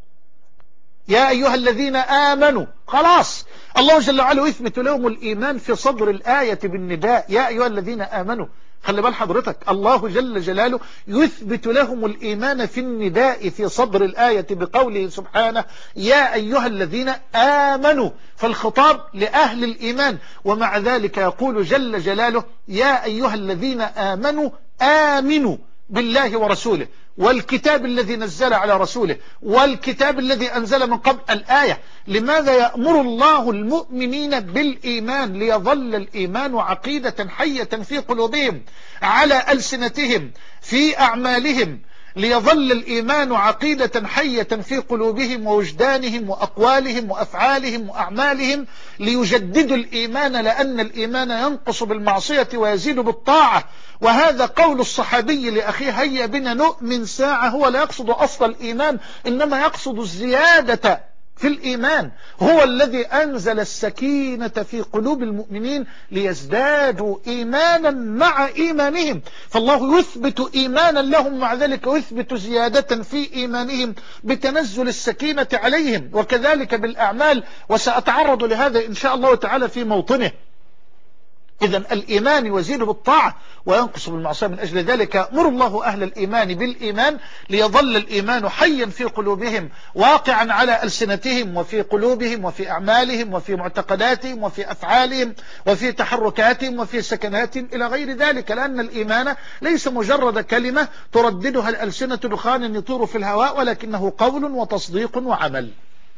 يا أيها الذين آمنوا، خلاص الله جل وعلا يثبت لهم الإيمان في صدر الآية بالنداء، يا أيها الذين آمنوا. خلي بال حضرتك، الله جل جلاله يثبت لهم الإيمان في النداء في صدر الآية بقوله سبحانه يا أيها الذين آمنوا، فالخطاب لأهل الإيمان. ومع ذلك يقول جل جلاله يا أيها الذين آمنوا آمنوا بالله ورسوله والكتاب الذي نزل على رسوله والكتاب الذي أنزل من قبل الآية. لماذا يأمر الله المؤمنين بالإيمان؟ ليظل الإيمان عقيدة حية في قلوبهم، على ألسنتهم، في أعمالهم، ليظل الإيمان عقيدة حية في قلوبهم ووجدانهم وأقوالهم وأفعالهم وأعمالهم، ليجددوا الإيمان، لأن الإيمان ينقص بالمعصية ويزيد بالطاعة. وهذا قول الصحابي لأخيه هيا بنا نؤمن ساعة، هو لا يقصد أصل الإيمان، إنما يقصد الزيادة في الإيمان. هو الذي أنزل السكينة في قلوب المؤمنين ليزدادوا إيمانا مع إيمانهم، فالله يثبت إيمانا لهم، مع ذلك يثبت زيادة في إيمانهم بتنزل السكينة عليهم. وكذلك بالأعمال، وسأتعرض لهذا إن شاء الله تعالى في موطنه. إذن الإيمان يزيد بالطاعة وينقص بالمعصية. من أجل ذلك أمر الله أهل الإيمان بالإيمان ليظل الإيمان حيا في قلوبهم، واقعا على ألسنتهم وفي قلوبهم وفي أعمالهم وفي معتقداتهم وفي أفعالهم وفي تحركاتهم وفي سكناتهم إلى غير ذلك، لأن الإيمان ليس مجرد كلمة ترددها الألسنة دخان يطير في الهواء، ولكنه قول وتصديق وعمل.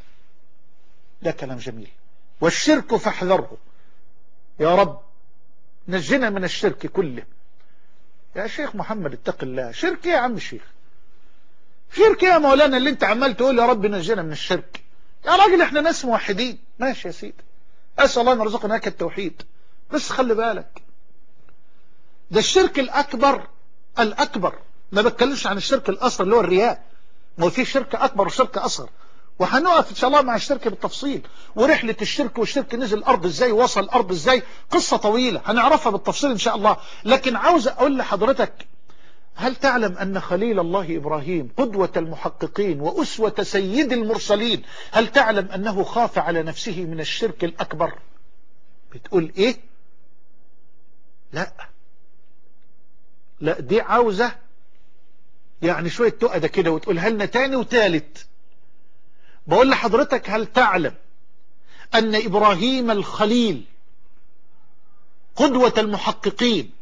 ده كلام جميل. والشرك فاحذره، يا رب نجنا من الشرك كله. يا شيخ محمد اتق الله، شرك يا عم الشيخ، شرك يا مولانا اللي انت عمال تقول يا رب نجنا من الشرك؟ يا راجل احنا ناس موحدين، ماشي يا سيدي، اسال الله ان يرزقنا هيك التوحيد، بس خلي بالك ده الشرك الاكبر الاكبر، ما بتكلمش عن الشرك الاصغر اللي هو الرياء، ما هو في شرك اكبر وشرك اصغر، وهنقف ان شاء الله مع الشرك بالتفصيل، ورحلة الشرك والشرك نزل الارض ازاي ووصل الارض ازاي، قصة طويلة هنعرفها بالتفصيل ان شاء الله. لكن عاوز اقول لحضرتك، هل تعلم ان خليل الله ابراهيم قدوة المحققين واسوة سيد المرسلين، هل تعلم انه خاف على نفسه من الشرك الاكبر؟ بتقول ايه؟ لا لا، دي عاوزة يعني شوية تؤدى كده وتقولها لنا تاني وتالت. بقول لحضرتك هل تعلم أن إبراهيم الخليل قدوة المحققين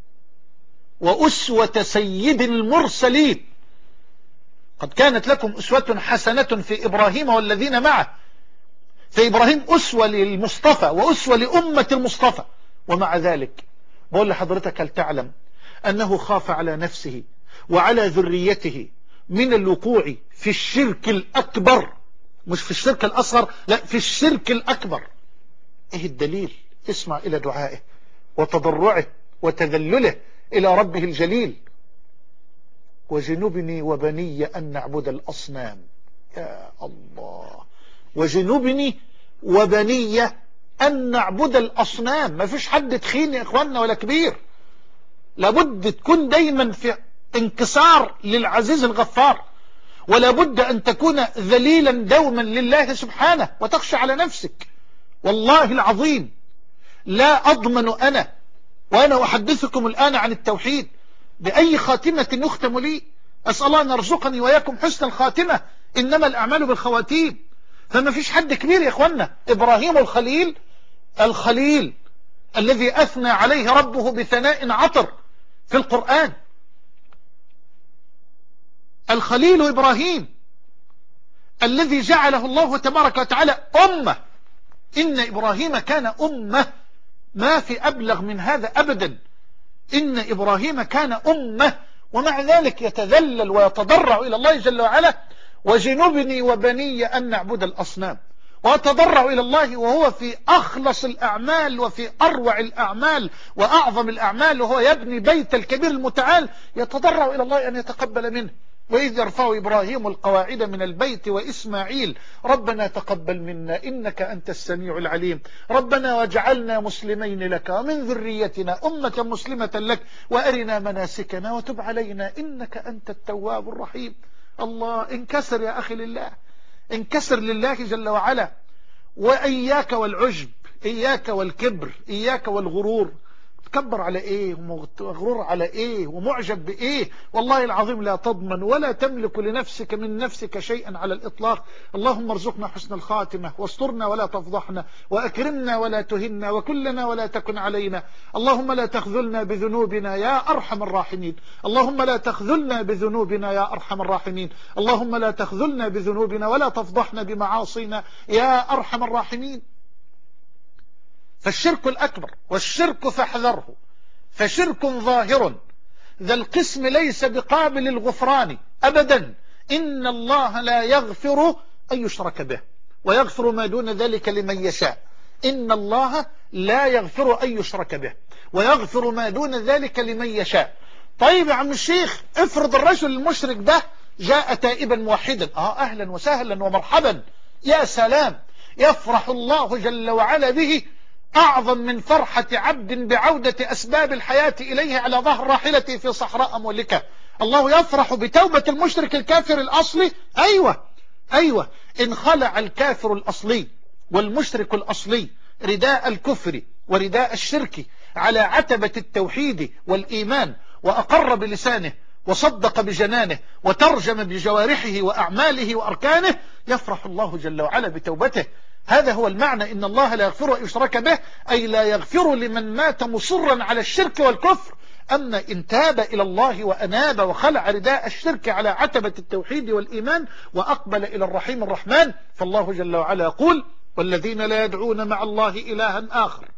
وأسوة سيد المرسلين، قد كانت لكم أسوة حسنة في إبراهيم والذين معه، فإبراهيم أسوة للمصطفى وأسوة لأمة المصطفى، ومع ذلك بقول لحضرتك هل تعلم أنه خاف على نفسه وعلى ذريته من الوقوع في الشرك الأكبر، مش في الشرك الأصغر، لا في الشرك الأكبر. إيه الدليل؟ اسمع إلى دعائه وتضرعه وتذلله إلى ربه الجليل: وجنبني وبني أن نعبد الأصنام. يا الله، وجنبني وبني أن نعبد الأصنام. ما فيش حد تخين يا إخواننا ولا كبير، لابد تكون دايما في انكسار للعزيز الغفار، ولا بد أن تكون ذليلا دوما لله سبحانه وتخشى على نفسك. والله العظيم لا أضمن أنا وأنا أحدثكم الآن عن التوحيد بأي خاتمة يختم لي. أسأل الله أن يرزقني وإياكم حسن الخاتمة، إنما الأعمال بالخواتيم. فما فيش حد كبير يا إخوانا. إبراهيم الخليل، الخليل الذي أثنى عليه ربه بثناء عطر في القرآن، الخليل إبراهيم الذي جعله الله تبارك وتعالى أمة. إن إبراهيم كان أمة، ما في أبلغ من هذا أبدا. إن إبراهيم كان أمة، ومع ذلك يتذلل ويتضرع إلى الله جل وعلا: وجنبني وبني أن نعبد الأصنام. ويتضرع إلى الله وهو في أخلص الأعمال وفي أروع الأعمال وأعظم الأعمال، وهو يبني بيت الكبير المتعال، يتضرع إلى الله أن يتقبل منه. وإذ يرفع إبراهيم القواعد من البيت وإسماعيل ربنا تقبل منا إنك أنت السميع العليم، ربنا واجعلنا مسلمين لك ومن ذريتنا أمة مسلمة لك وأرنا مناسكنا وتب علينا إنك أنت التواب الرحيم. الله، انكسر يا أخي لله، انكسر لله جل وعلا، وإياك والعجب، إياك والكبر، إياك والغرور. تكبر على ايه ومغرور على ايه ومعجب بايه؟ والله العظيم لا تضمن ولا تملك لنفسك من نفسك شيئا على الإطلاق. اللهم ارزقنا حسن الخاتمة، واسترنا ولا تفضحنا، وأكرمنا ولا تهنا، وكلنا ولا تكن علينا. اللهم لا تخذلنا بذنوبنا يا أرحم الراحمين، اللهم لا تخذلنا بذنوبنا يا أرحم الراحمين، اللهم لا تخذلنا بذنوبنا ولا تفضحنا بمعاصينا يا أرحم الراحمين. فالشرك الأكبر، والشرك فاحذره، فشرك ظاهر ذا القسم ليس بقابل للغفران أبدا. إن الله لا يغفر أن يشرك به ويغفر ما دون ذلك لمن يشاء. إن الله لا يغفر أن يشرك به ويغفر ما دون ذلك لمن يشاء. طيب يا عم الشيخ، افرض الرجل المشرك ده جاء تائبا موحدا، اه أهلا وسهلا ومرحبا، يا سلام، يفرح الله جل وعلا به أعظم من فرحة عبد بعودة أسباب الحياة إليه على ظهر راحلته في صحراء مولكة. الله يفرح بتوبة المشرك الكافر الأصلي. أيوة أيوة، إن خلع الكافر الأصلي والمشرك الأصلي رداء الكفر ورداء الشرك على عتبة التوحيد والإيمان، وأقر بلسانه وصدق بجنانه وترجم بجوارحه وأعماله وأركانه، يفرح الله جل وعلا بتوبته. هذا هو المعنى. إن الله لا يغفر أن يشرك به، أي لا يغفر لمن مات مصرا على الشرك والكفر. أما إن تاب إلى الله وأناب وخلع رداء الشرك على عتبة التوحيد والإيمان وأقبل إلى الرحيم الرحمن، فالله جل وعلا يقول: والذين لا يدعون مع الله إلها آخر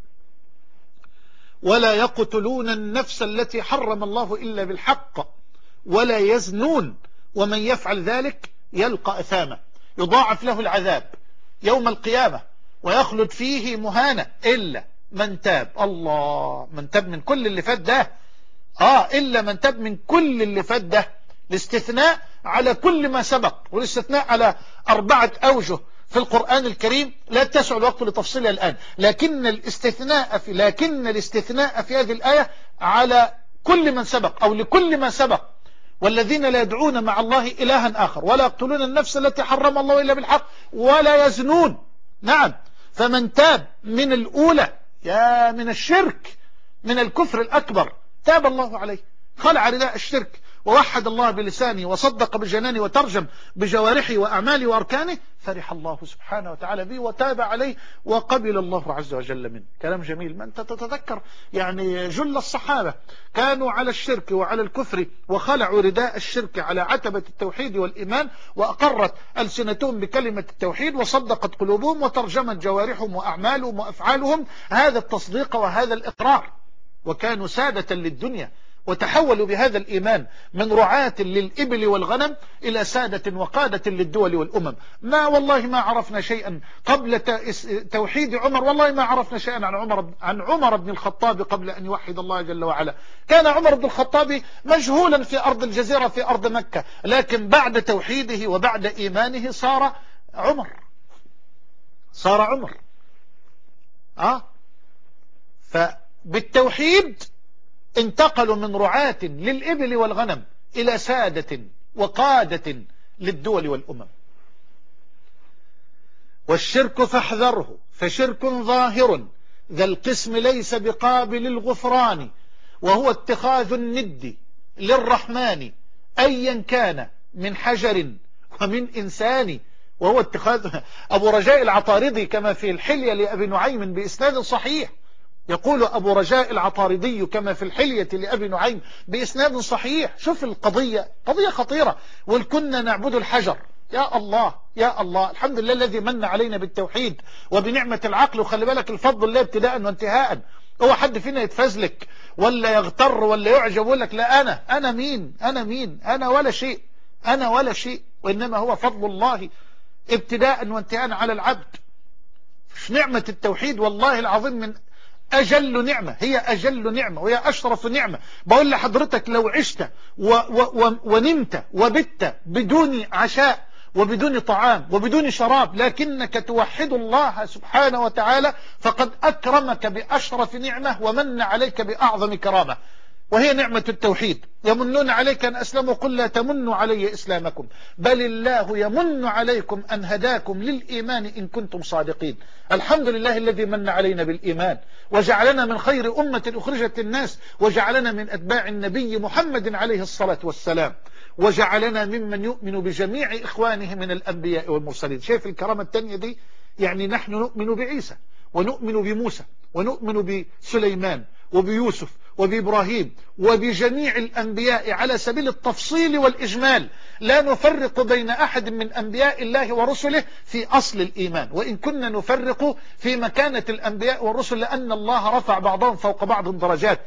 ولا يقتلون النفس التي حرم الله إلا بالحق ولا يزنون ومن يفعل ذلك يلقى أثاما يضاعف له العذاب يوم القيامة ويخلد فيه مهانا إلا من تاب. الله، من تاب من كل اللي فات ده. آه إلا من تاب من كل اللي فات ده. الاستثناء على كل ما سبق، والاستثناء على أربعة أوجه في القرآن الكريم لا تسع الوقت لتفصيلها الآن، لكن الاستثناء في لكن الاستثناء في هذه الآية على كل من سبق أو لكل ما سبق. والذين لا يدعون مع الله إلها آخر ولا يقتلون النفس التي حرم الله إلا بالحق ولا يزنون. نعم، فمن تاب من الأولى يا من الشرك من الكفر الأكبر تاب الله عليه، خلع رداء الشرك ووحد الله بلسانه وصدق بجنانه وترجم بجوارحه وأعماله وأركانه، فرح الله سبحانه وتعالى به وتاب عليه وقبل الله عز وجل منه. كلام جميل. ما أنت تتذكر يعني جل الصحابة كانوا على الشرك وعلى الكفر وخلعوا رداء الشرك على عتبة التوحيد والإيمان، وأقرت ألسنتهم بكلمة التوحيد وصدقت قلوبهم وترجمت جوارحهم وأعمالهم وأفعالهم هذا التصديق وهذا الإقرار، وكانوا سادة للدنيا، وتحولوا بهذا الإيمان من رعاة للإبل والغنم إلى سادة وقادة للدول والأمم. ما والله ما عرفنا شيئا قبل توحيد عمر، والله ما عرفنا شيئا عن عمر عن عمر بن الخطاب قبل أن يوحد الله جل وعلا. كان عمر بن الخطاب مجهولا في أرض الجزيرة في أرض مكة، لكن بعد توحيده وبعد إيمانه صار عمر صار عمر آه فبالتوحيد انتقلوا من رعاة للإبل والغنم إلى سادة وقادة للدول والأمم. والشرك فاحذره فشرك ظاهر ذا القسم ليس بقابل الغفران، وهو اتخاذ الند للرحمن أيا كان من حجر ومن إنسان. وهو اتخاذ أبو رجاء العطاردي كما في الحلية لأبي نعيم بإسناد صحيح، يقول أبو رجاء العطاردي كما في الحلية لأبي نعيم بإسناد صحيح. شوف القضية، قضية خطيرة. والكنا نعبد الحجر. يا الله يا الله، الحمد لله الذي من علينا بالتوحيد وبنعمة العقل. وخلي بالك الفضل الله ابتداء وانتهاء. هو حد فينا يتفزلك ولا يغتر ولا يعجب ويقول لك لا أنا أنا مين أنا مين أنا ولا شيء أنا ولا شيء، وإنما هو فضل الله ابتداء وانتهاء على العبد. نعمة التوحيد والله العظيم من أجل نعمة، هي أجل نعمة وهي أشرف نعمة. بقول لحضرتك لو عشت و و ونمت وبت بدون عشاء وبدون طعام وبدون شراب لكنك توحد الله سبحانه وتعالى فقد أكرمك بأشرف نعمة ومن عليك بأعظم كرامة، وهي نعمة التوحيد. يمنون عليك أن أسلموا، قل لا تمنوا علي إسلامكم بل الله يمن عليكم أن هداكم للإيمان إن كنتم صادقين. الحمد لله الذي من علينا بالإيمان وجعلنا من خير أمة أخرجت الناس، وجعلنا من أتباع النبي محمد عليه الصلاة والسلام، وجعلنا ممن يؤمن بجميع إخوانه من الأنبياء والمرسلين. شايف الكرامة التانية دي؟ يعني نحن نؤمن بعيسى ونؤمن بموسى ونؤمن بسليمان وبيوسف وبإبراهيم وبجميع الأنبياء على سبيل التفصيل والإجمال، لا نفرق بين أحد من أنبياء الله ورسله في أصل الإيمان، وإن كنا نفرق في مكانة الأنبياء والرسل لأن الله رفع بعضهم فوق بعض درجات،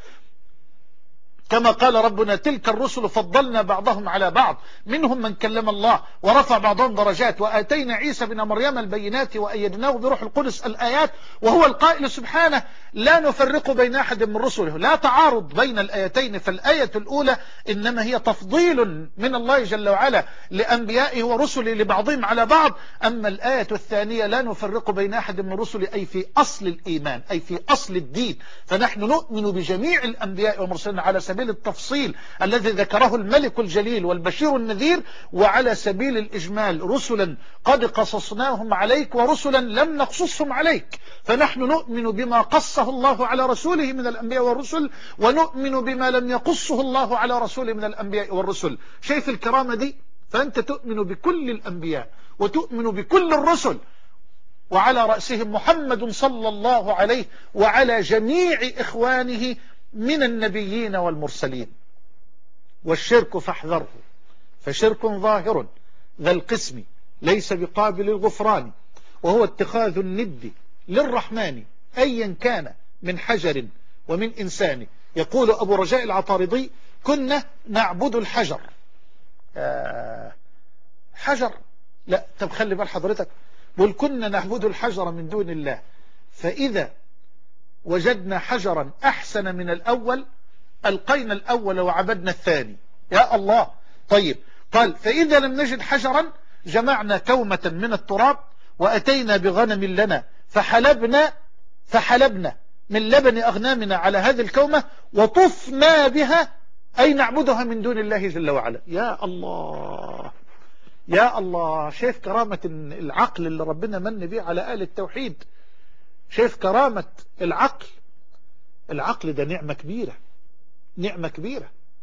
كما قال ربنا تلك الرسل فضلنا بعضهم على بعض منهم من كلم الله ورفع بعضهم درجات، وآتينا عيسى بن مريم البينات وأيدناه بروح القدس الآيات. وهو القائل سبحانه لا نفرق بين أحد من رسله، لا تعارض بين الآيتين. فالآية الأولى إنما هي تفضيل من الله جل وعلا لأنبيائه ورسله لبعضهم على بعض، أما الآية الثانية لا نفرق بين أحد من رسله أي في أصل الإيمان أي في أصل الدين. فنحن نؤمن بجميع الأنبياء والمرسلين على سبيل التفصيل الذي ذكره الملك الجليل والبشير النذير، وعلى سبيل الإجمال رسلا قد قصصناهم عليك ورسلا لم نقصصهم عليك. فنحن نؤمن بما قصه الله على رسوله من الأنبياء والرسل، ونؤمن بما لم يقصه الله على رسوله من الأنبياء والرسل. شايف الكرامة دي؟ فأنت تؤمن بكل الأنبياء وتؤمن بكل الرسل، وعلى رأسهم محمد صلى الله عليه وعلى جميع إخوانه من النبيين والمرسلين. والشرك فاحذره فشرك ظاهر ذا القسم ليس بقابل الغفران، وهو اتخاذ الند للرحمن أيا كان من حجر ومن إنسان. يقول أبو رجاء العطاردي كنا نعبد الحجر. آه حجر لا، طب خلي بال حضرتك، بل كنا نعبد الحجر من دون الله، فإذا وجدنا حجرا أحسن من الأول ألقينا الأول وعبدنا الثاني. يا الله. طيب قال فإذا لم نجد حجرا جمعنا كومة من التراب وأتينا بغنم لنا فحلبنا فحلبنا من لبن أغنامنا على هذه الكومة وطفنا بها أي نعبدها من دون الله جل وعلا. يا الله يا الله. شايف كرامة العقل اللي ربنا من به على آل التوحيد؟ شايف كرامة العقل؟ العقل ده نعمة كبيرة، نعمة كبيرة.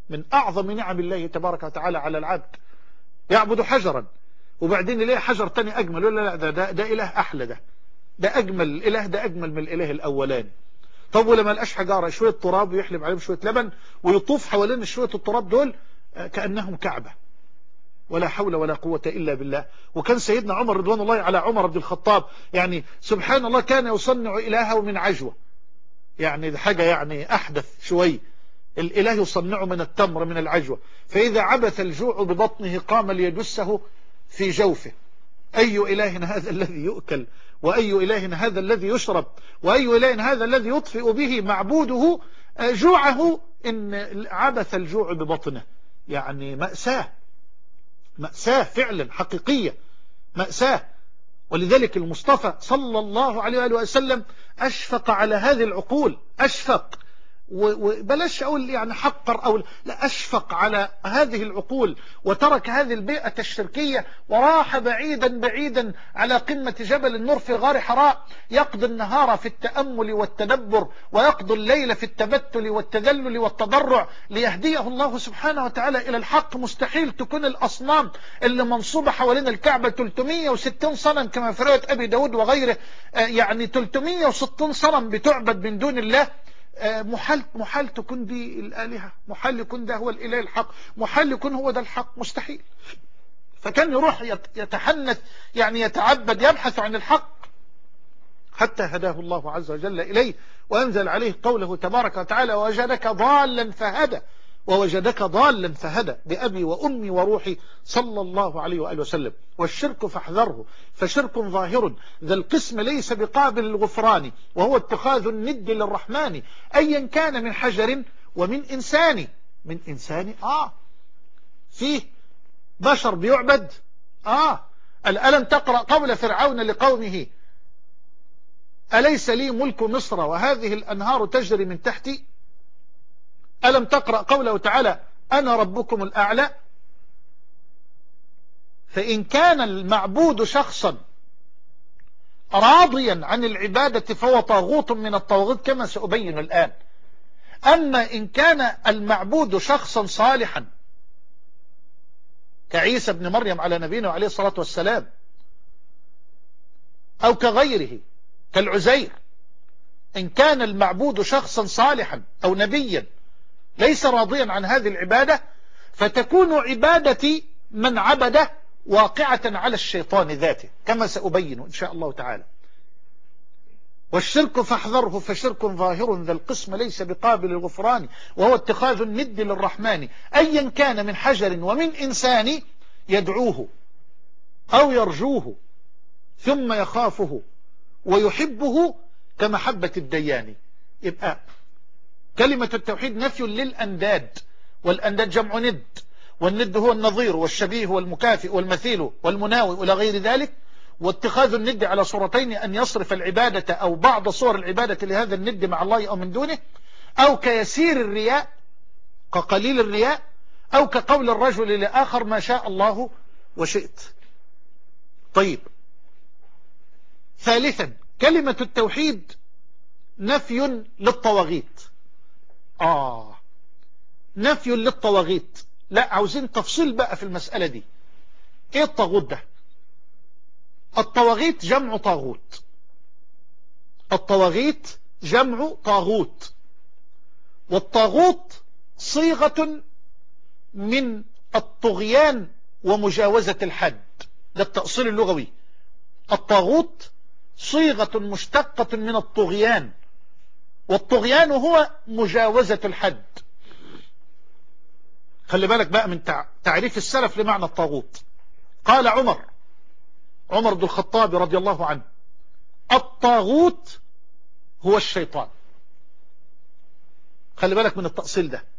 من أعظم نعم الله تبارك وتعالى على العبد. يعبد حجرا وبعدين يلاقي حجر تاني أجمل، ولا لا ده, ده, ده إله أحلى، ده ده أجمل الإله، ده أجمل من الإله الأولاني. طب ولما لقاش حجارة شوية تراب ويحلب عليهم شوية لبن ويطوف حوالين شوية التراب دول كأنهم كعبة. ولا حول ولا قوة إلا بالله. وكان سيدنا عمر رضوان الله على عمر بن الخطاب يعني سبحان الله كان يصنع إلهه من عجوة، يعني حاجة يعني أحدث شوي، الإله يصنعه من التمر من العجوة، فإذا عبث الجوع ببطنه قام ليدسه في جوفه. أي إله هذا الذي يؤكل، وأي إله هذا الذي يشرب، وأي إله هذا الذي يطفئ به معبوده جوعه إن عبث الجوع ببطنه. يعني مأساة، مأساة فعلا حقيقية، مأساة. ولذلك المصطفى صلى الله عليه وآله وسلم أشفق على هذه العقول، أشفق وبلاش أقول يعني حقر أو لا، أشفق على هذه العقول وترك هذه البيئة الشركية وراح بعيدا بعيدا على قمة جبل النور في غار حراء، يقضي النهار في التأمل والتدبر ويقضي الليل في التبتل والتذلل والتضرع ليهديه الله سبحانه وتعالى إلى الحق. مستحيل تكون الأصنام اللي منصوبة حوالين الكعبة ثلاثمائة وستين صنم كما في رواية أبي داود وغيره، يعني ثلاثمائة وستين صنم بتعبد من دون الله. محال محال تكون دي الآلهة، محال يكون ده هو الإله الحق، محال يكون هو ده الحق، مستحيل. فكان يروح يتحنث يعني يتعبد يبحث عن الحق حتى هداه الله عز وجل إليه وأنزل عليه قوله تبارك وتعالى ووجدك ضالا فهدى، ووجدك ضالا فهدى بأبي وأمي وروحي صلى الله عليه وآله وسلم. والشرك فاحذره فشرك ظاهر ذا القسم ليس بقابل الغفران، وهو اتخاذ الند للرحمن أيا كان من حجر ومن إنسان. من إنسان آه فيه بشر بيعبد آه ألم تقرأ قول فرعون لقومه أليس لي ملك مصر وهذه الأنهار تجري من تحتي؟ ألم تقرأ قوله تعالى أنا ربكم الأعلى؟ فإن كان المعبود شخصا راضيا عن العبادة فهو طاغوت من الطواغيت كما سأبين الآن. أما إن كان المعبود شخصا صالحا كعيسى بن مريم على نبينا عليه الصلاة والسلام، أو كغيره كالعزير، إن كان المعبود شخصا صالحا أو نبيا ليس راضيا عن هذه العبادة فتكون عبادة من عبده واقعة على الشيطان ذاته كما سأبين إن شاء الله تعالى. والشرك فاحذره فشرك ظاهر ذا القسم ليس بقابل الغفران، وهو اتخاذ الند للرحمن أيا كان من حجر ومن إنسان يدعوه أو يرجوه ثم يخافه ويحبه كمحبة الديان. يبقى كلمة التوحيد نفي للأنداد، والأنداد جمع ند، والند هو النظير والشبيه والمكافئ والمثيل والمناوي إلى غير ذلك. واتخاذ الند على صورتين: أن يصرف العبادة أو بعض صور العبادة لهذا الند مع الله أو من دونه، أو كيسير الرياء كقليل الرياء، أو كقول الرجل لآخر ما شاء الله وشئت. طيب، ثالثا كلمة التوحيد نفي للطواغيت. آه نفي للطواغيت. لا، عاوزين تفصيل بقى في المسألة دي. ايه الطاغوت ده؟ الطواغيت جمع طاغوت. الطواغيت جمع طاغوت، والطاغوت صيغة من الطغيان ومجاوزة الحد. ده التأصيل اللغوي. الطاغوت صيغة مشتقة من الطغيان، والطغيان هو مجاوزة الحد. خلي بالك بقى من تعريف السلف لمعنى الطاغوت. قال عمر عمر بن الخطاب رضي الله عنه: الطاغوت هو الشيطان. خلي بالك من التأصيل ده.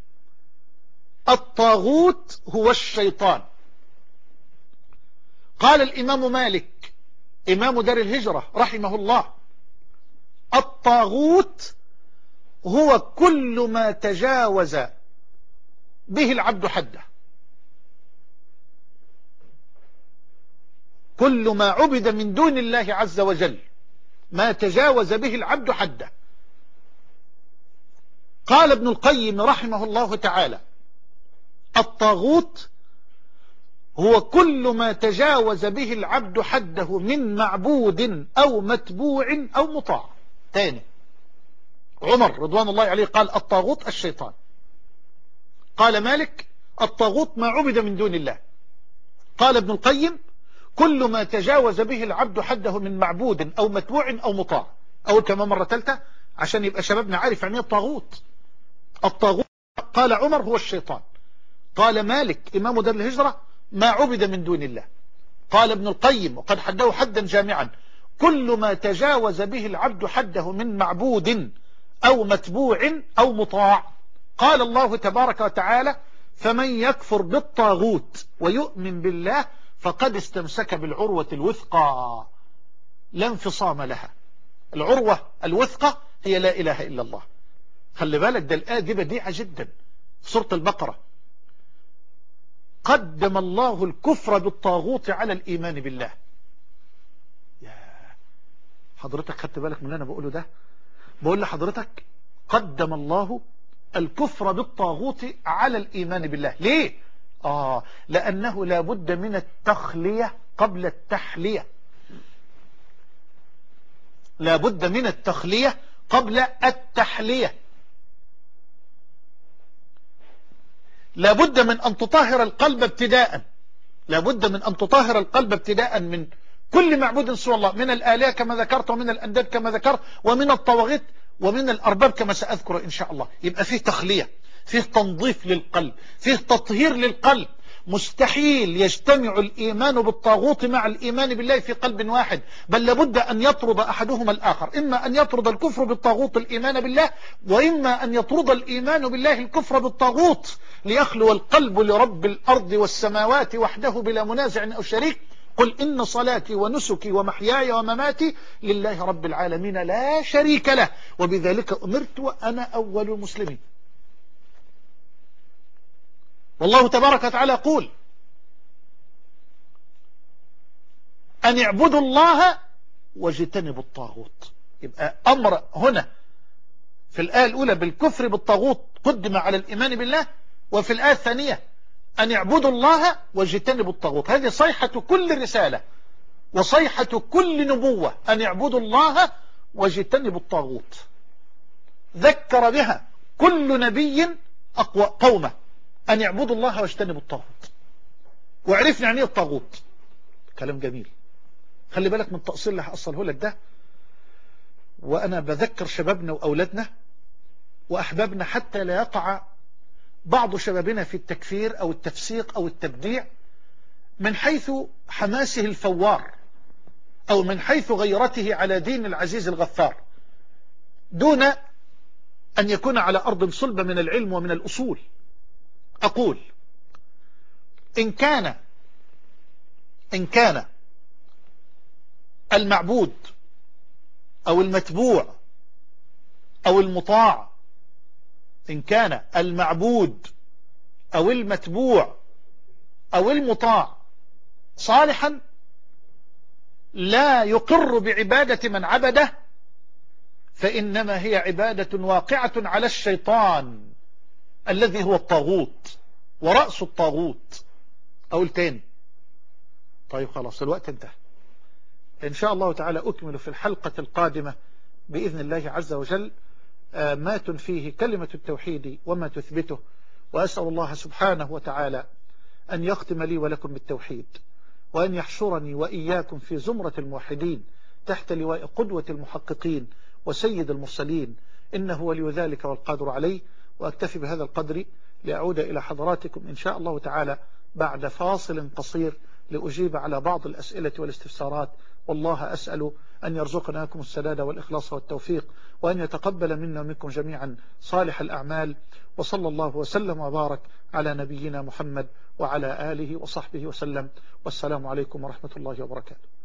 الطاغوت هو الشيطان. قال الإمام مالك إمام دار الهجرة رحمه الله: الطاغوت هو كل ما تجاوز به العبد حده، كل ما عبد من دون الله عز وجل، ما تجاوز به العبد حده. قال ابن القيم رحمه الله تعالى: الطاغوت هو كل ما تجاوز به العبد حده من معبود أو متبوع أو مطاع. تاني، عمر رضوان الله عليه قال الطاغوت الشيطان. قال مالك الطاغوت ما عبد من دون الله. قال ابن القيم كل ما تجاوز به العبد حده من معبود أو متبوع أو مطاع. أو كما مرة ثالثة عشان يبقى شبابنا عارف يعني الطاغوت. الطاغوت قال عمر هو الشيطان. قال مالك إمام دار الهجرة ما عبد من دون الله. قال ابن القيم وقد حده حدا جامعا كل ما تجاوز به العبد حده من معبود أو متبوع أو مطاع. قال الله تبارك وتعالى فمن يكفر بالطاغوت ويؤمن بالله فقد استمسك بالعروة الوثقى لا انفصام لها. العروة الوثقى هي لا إله إلا الله. خلي بالك ده الآية دي بديعة جدا في سورة البقرة. قدم الله الكفر بالطاغوت على الإيمان بالله. يا حضرتك خدت بالك من اللي أنا بقوله ده؟ بقول لحضرتك قدم الله الكفر بالطاغوت على الإيمان بالله. ليه؟ آه لأنه لا بد من التخلية قبل التحلية. لا بد من التخلية قبل التحلية. لا بد من أن تطهر القلب ابتداء. لا بد من أن تطهر القلب ابتداء من كل معبود سوى الله، من الآلهة كما ذكرت، ومن الأنداد كما ذكرت، ومن الطواغيت، ومن الأرباب كما سأذكر إن شاء الله. يبقى فيه تخلية، فيه تنظيف للقلب، فيه تطهير للقلب. مستحيل يجتمع الإيمان بالطاغوت مع الإيمان بالله في قلب واحد، بل لابد أن يطرد أحدهما الآخر. إما أن يطرد الكفر بالطاغوت الإيمان بالله، وإما أن يطرد الإيمان بالله الكفر بالطاغوت، ليخلو القلب لرب الأرض والسماوات وحده بلا منازع أو شريك. قل إن صلاتي ونسكي ومحياي ومماتي لله رب العالمين لا شريك له وبذلك أمرت وأنا أول المسلمين. والله تبارك وتعالى يقول أن اعبدوا الله واجتنبوا الطاغوت. يبقى أمر هنا في الآية الأولى بالكفر بالطاغوت قدم على الإيمان بالله، وفي الآية الثانية أن اعبدوا الله واجتنبوا الطاغوت. هذه صيحة كل رسالة وصيحة كل نبوة، أن اعبدوا الله واجتنبوا الطاغوت. ذكر بها كل نبي أقوى قومه أن يعبدوا الله واجتنبوا الطاغوت. وعرفنا يعني ايه الطاغوت. كلام جميل. خلي بالك من التأصيل اللي هأصله لك ده، وأنا بذكر شبابنا وأولادنا وأحبابنا حتى لا يقع بعض شبابنا في التكفير أو التفسيق أو التبديع من حيث حماسه الفوار، أو من حيث غيرته على دين العزيز الغفار، دون أن يكون على أرض صلبة من العلم ومن الأصول. أقول إن كان إن كان المعبود أو المتبوع أو المطاع إن كان المعبود أو المتبوع أو المطاع صالحا لا يقر بعبادة من عبده، فإنما هي عبادة واقعة على الشيطان الذي هو الطاغوت ورأس الطاغوت. أقول تاني. طيب خلاص الوقت انتهى. إن شاء الله تعالى أكمل في الحلقة القادمة بإذن الله عز وجل ما تنفيه كلمة التوحيد وما تثبته، وأسأل الله سبحانه وتعالى أن يختم لي ولكم بالتوحيد، وأن يحشرني وإياكم في زمرة الموحدين تحت لواء قدوة المحققين وسيد المرسلين، إنه ولي ذلك والقادر عليه. وأكتفي بهذا القدر لأعود إلى حضراتكم إن شاء الله تعالى بعد فاصل قصير لأجيب على بعض الأسئلة والاستفسارات. والله أسأل أن يرزقنا لكم السداد والإخلاص والتوفيق، وأن يتقبل منا ومنكم جميعا صالح الأعمال. وصلى الله وسلم وبارك على نبينا محمد وعلى آله وصحبه وسلم، والسلام عليكم ورحمة الله وبركاته.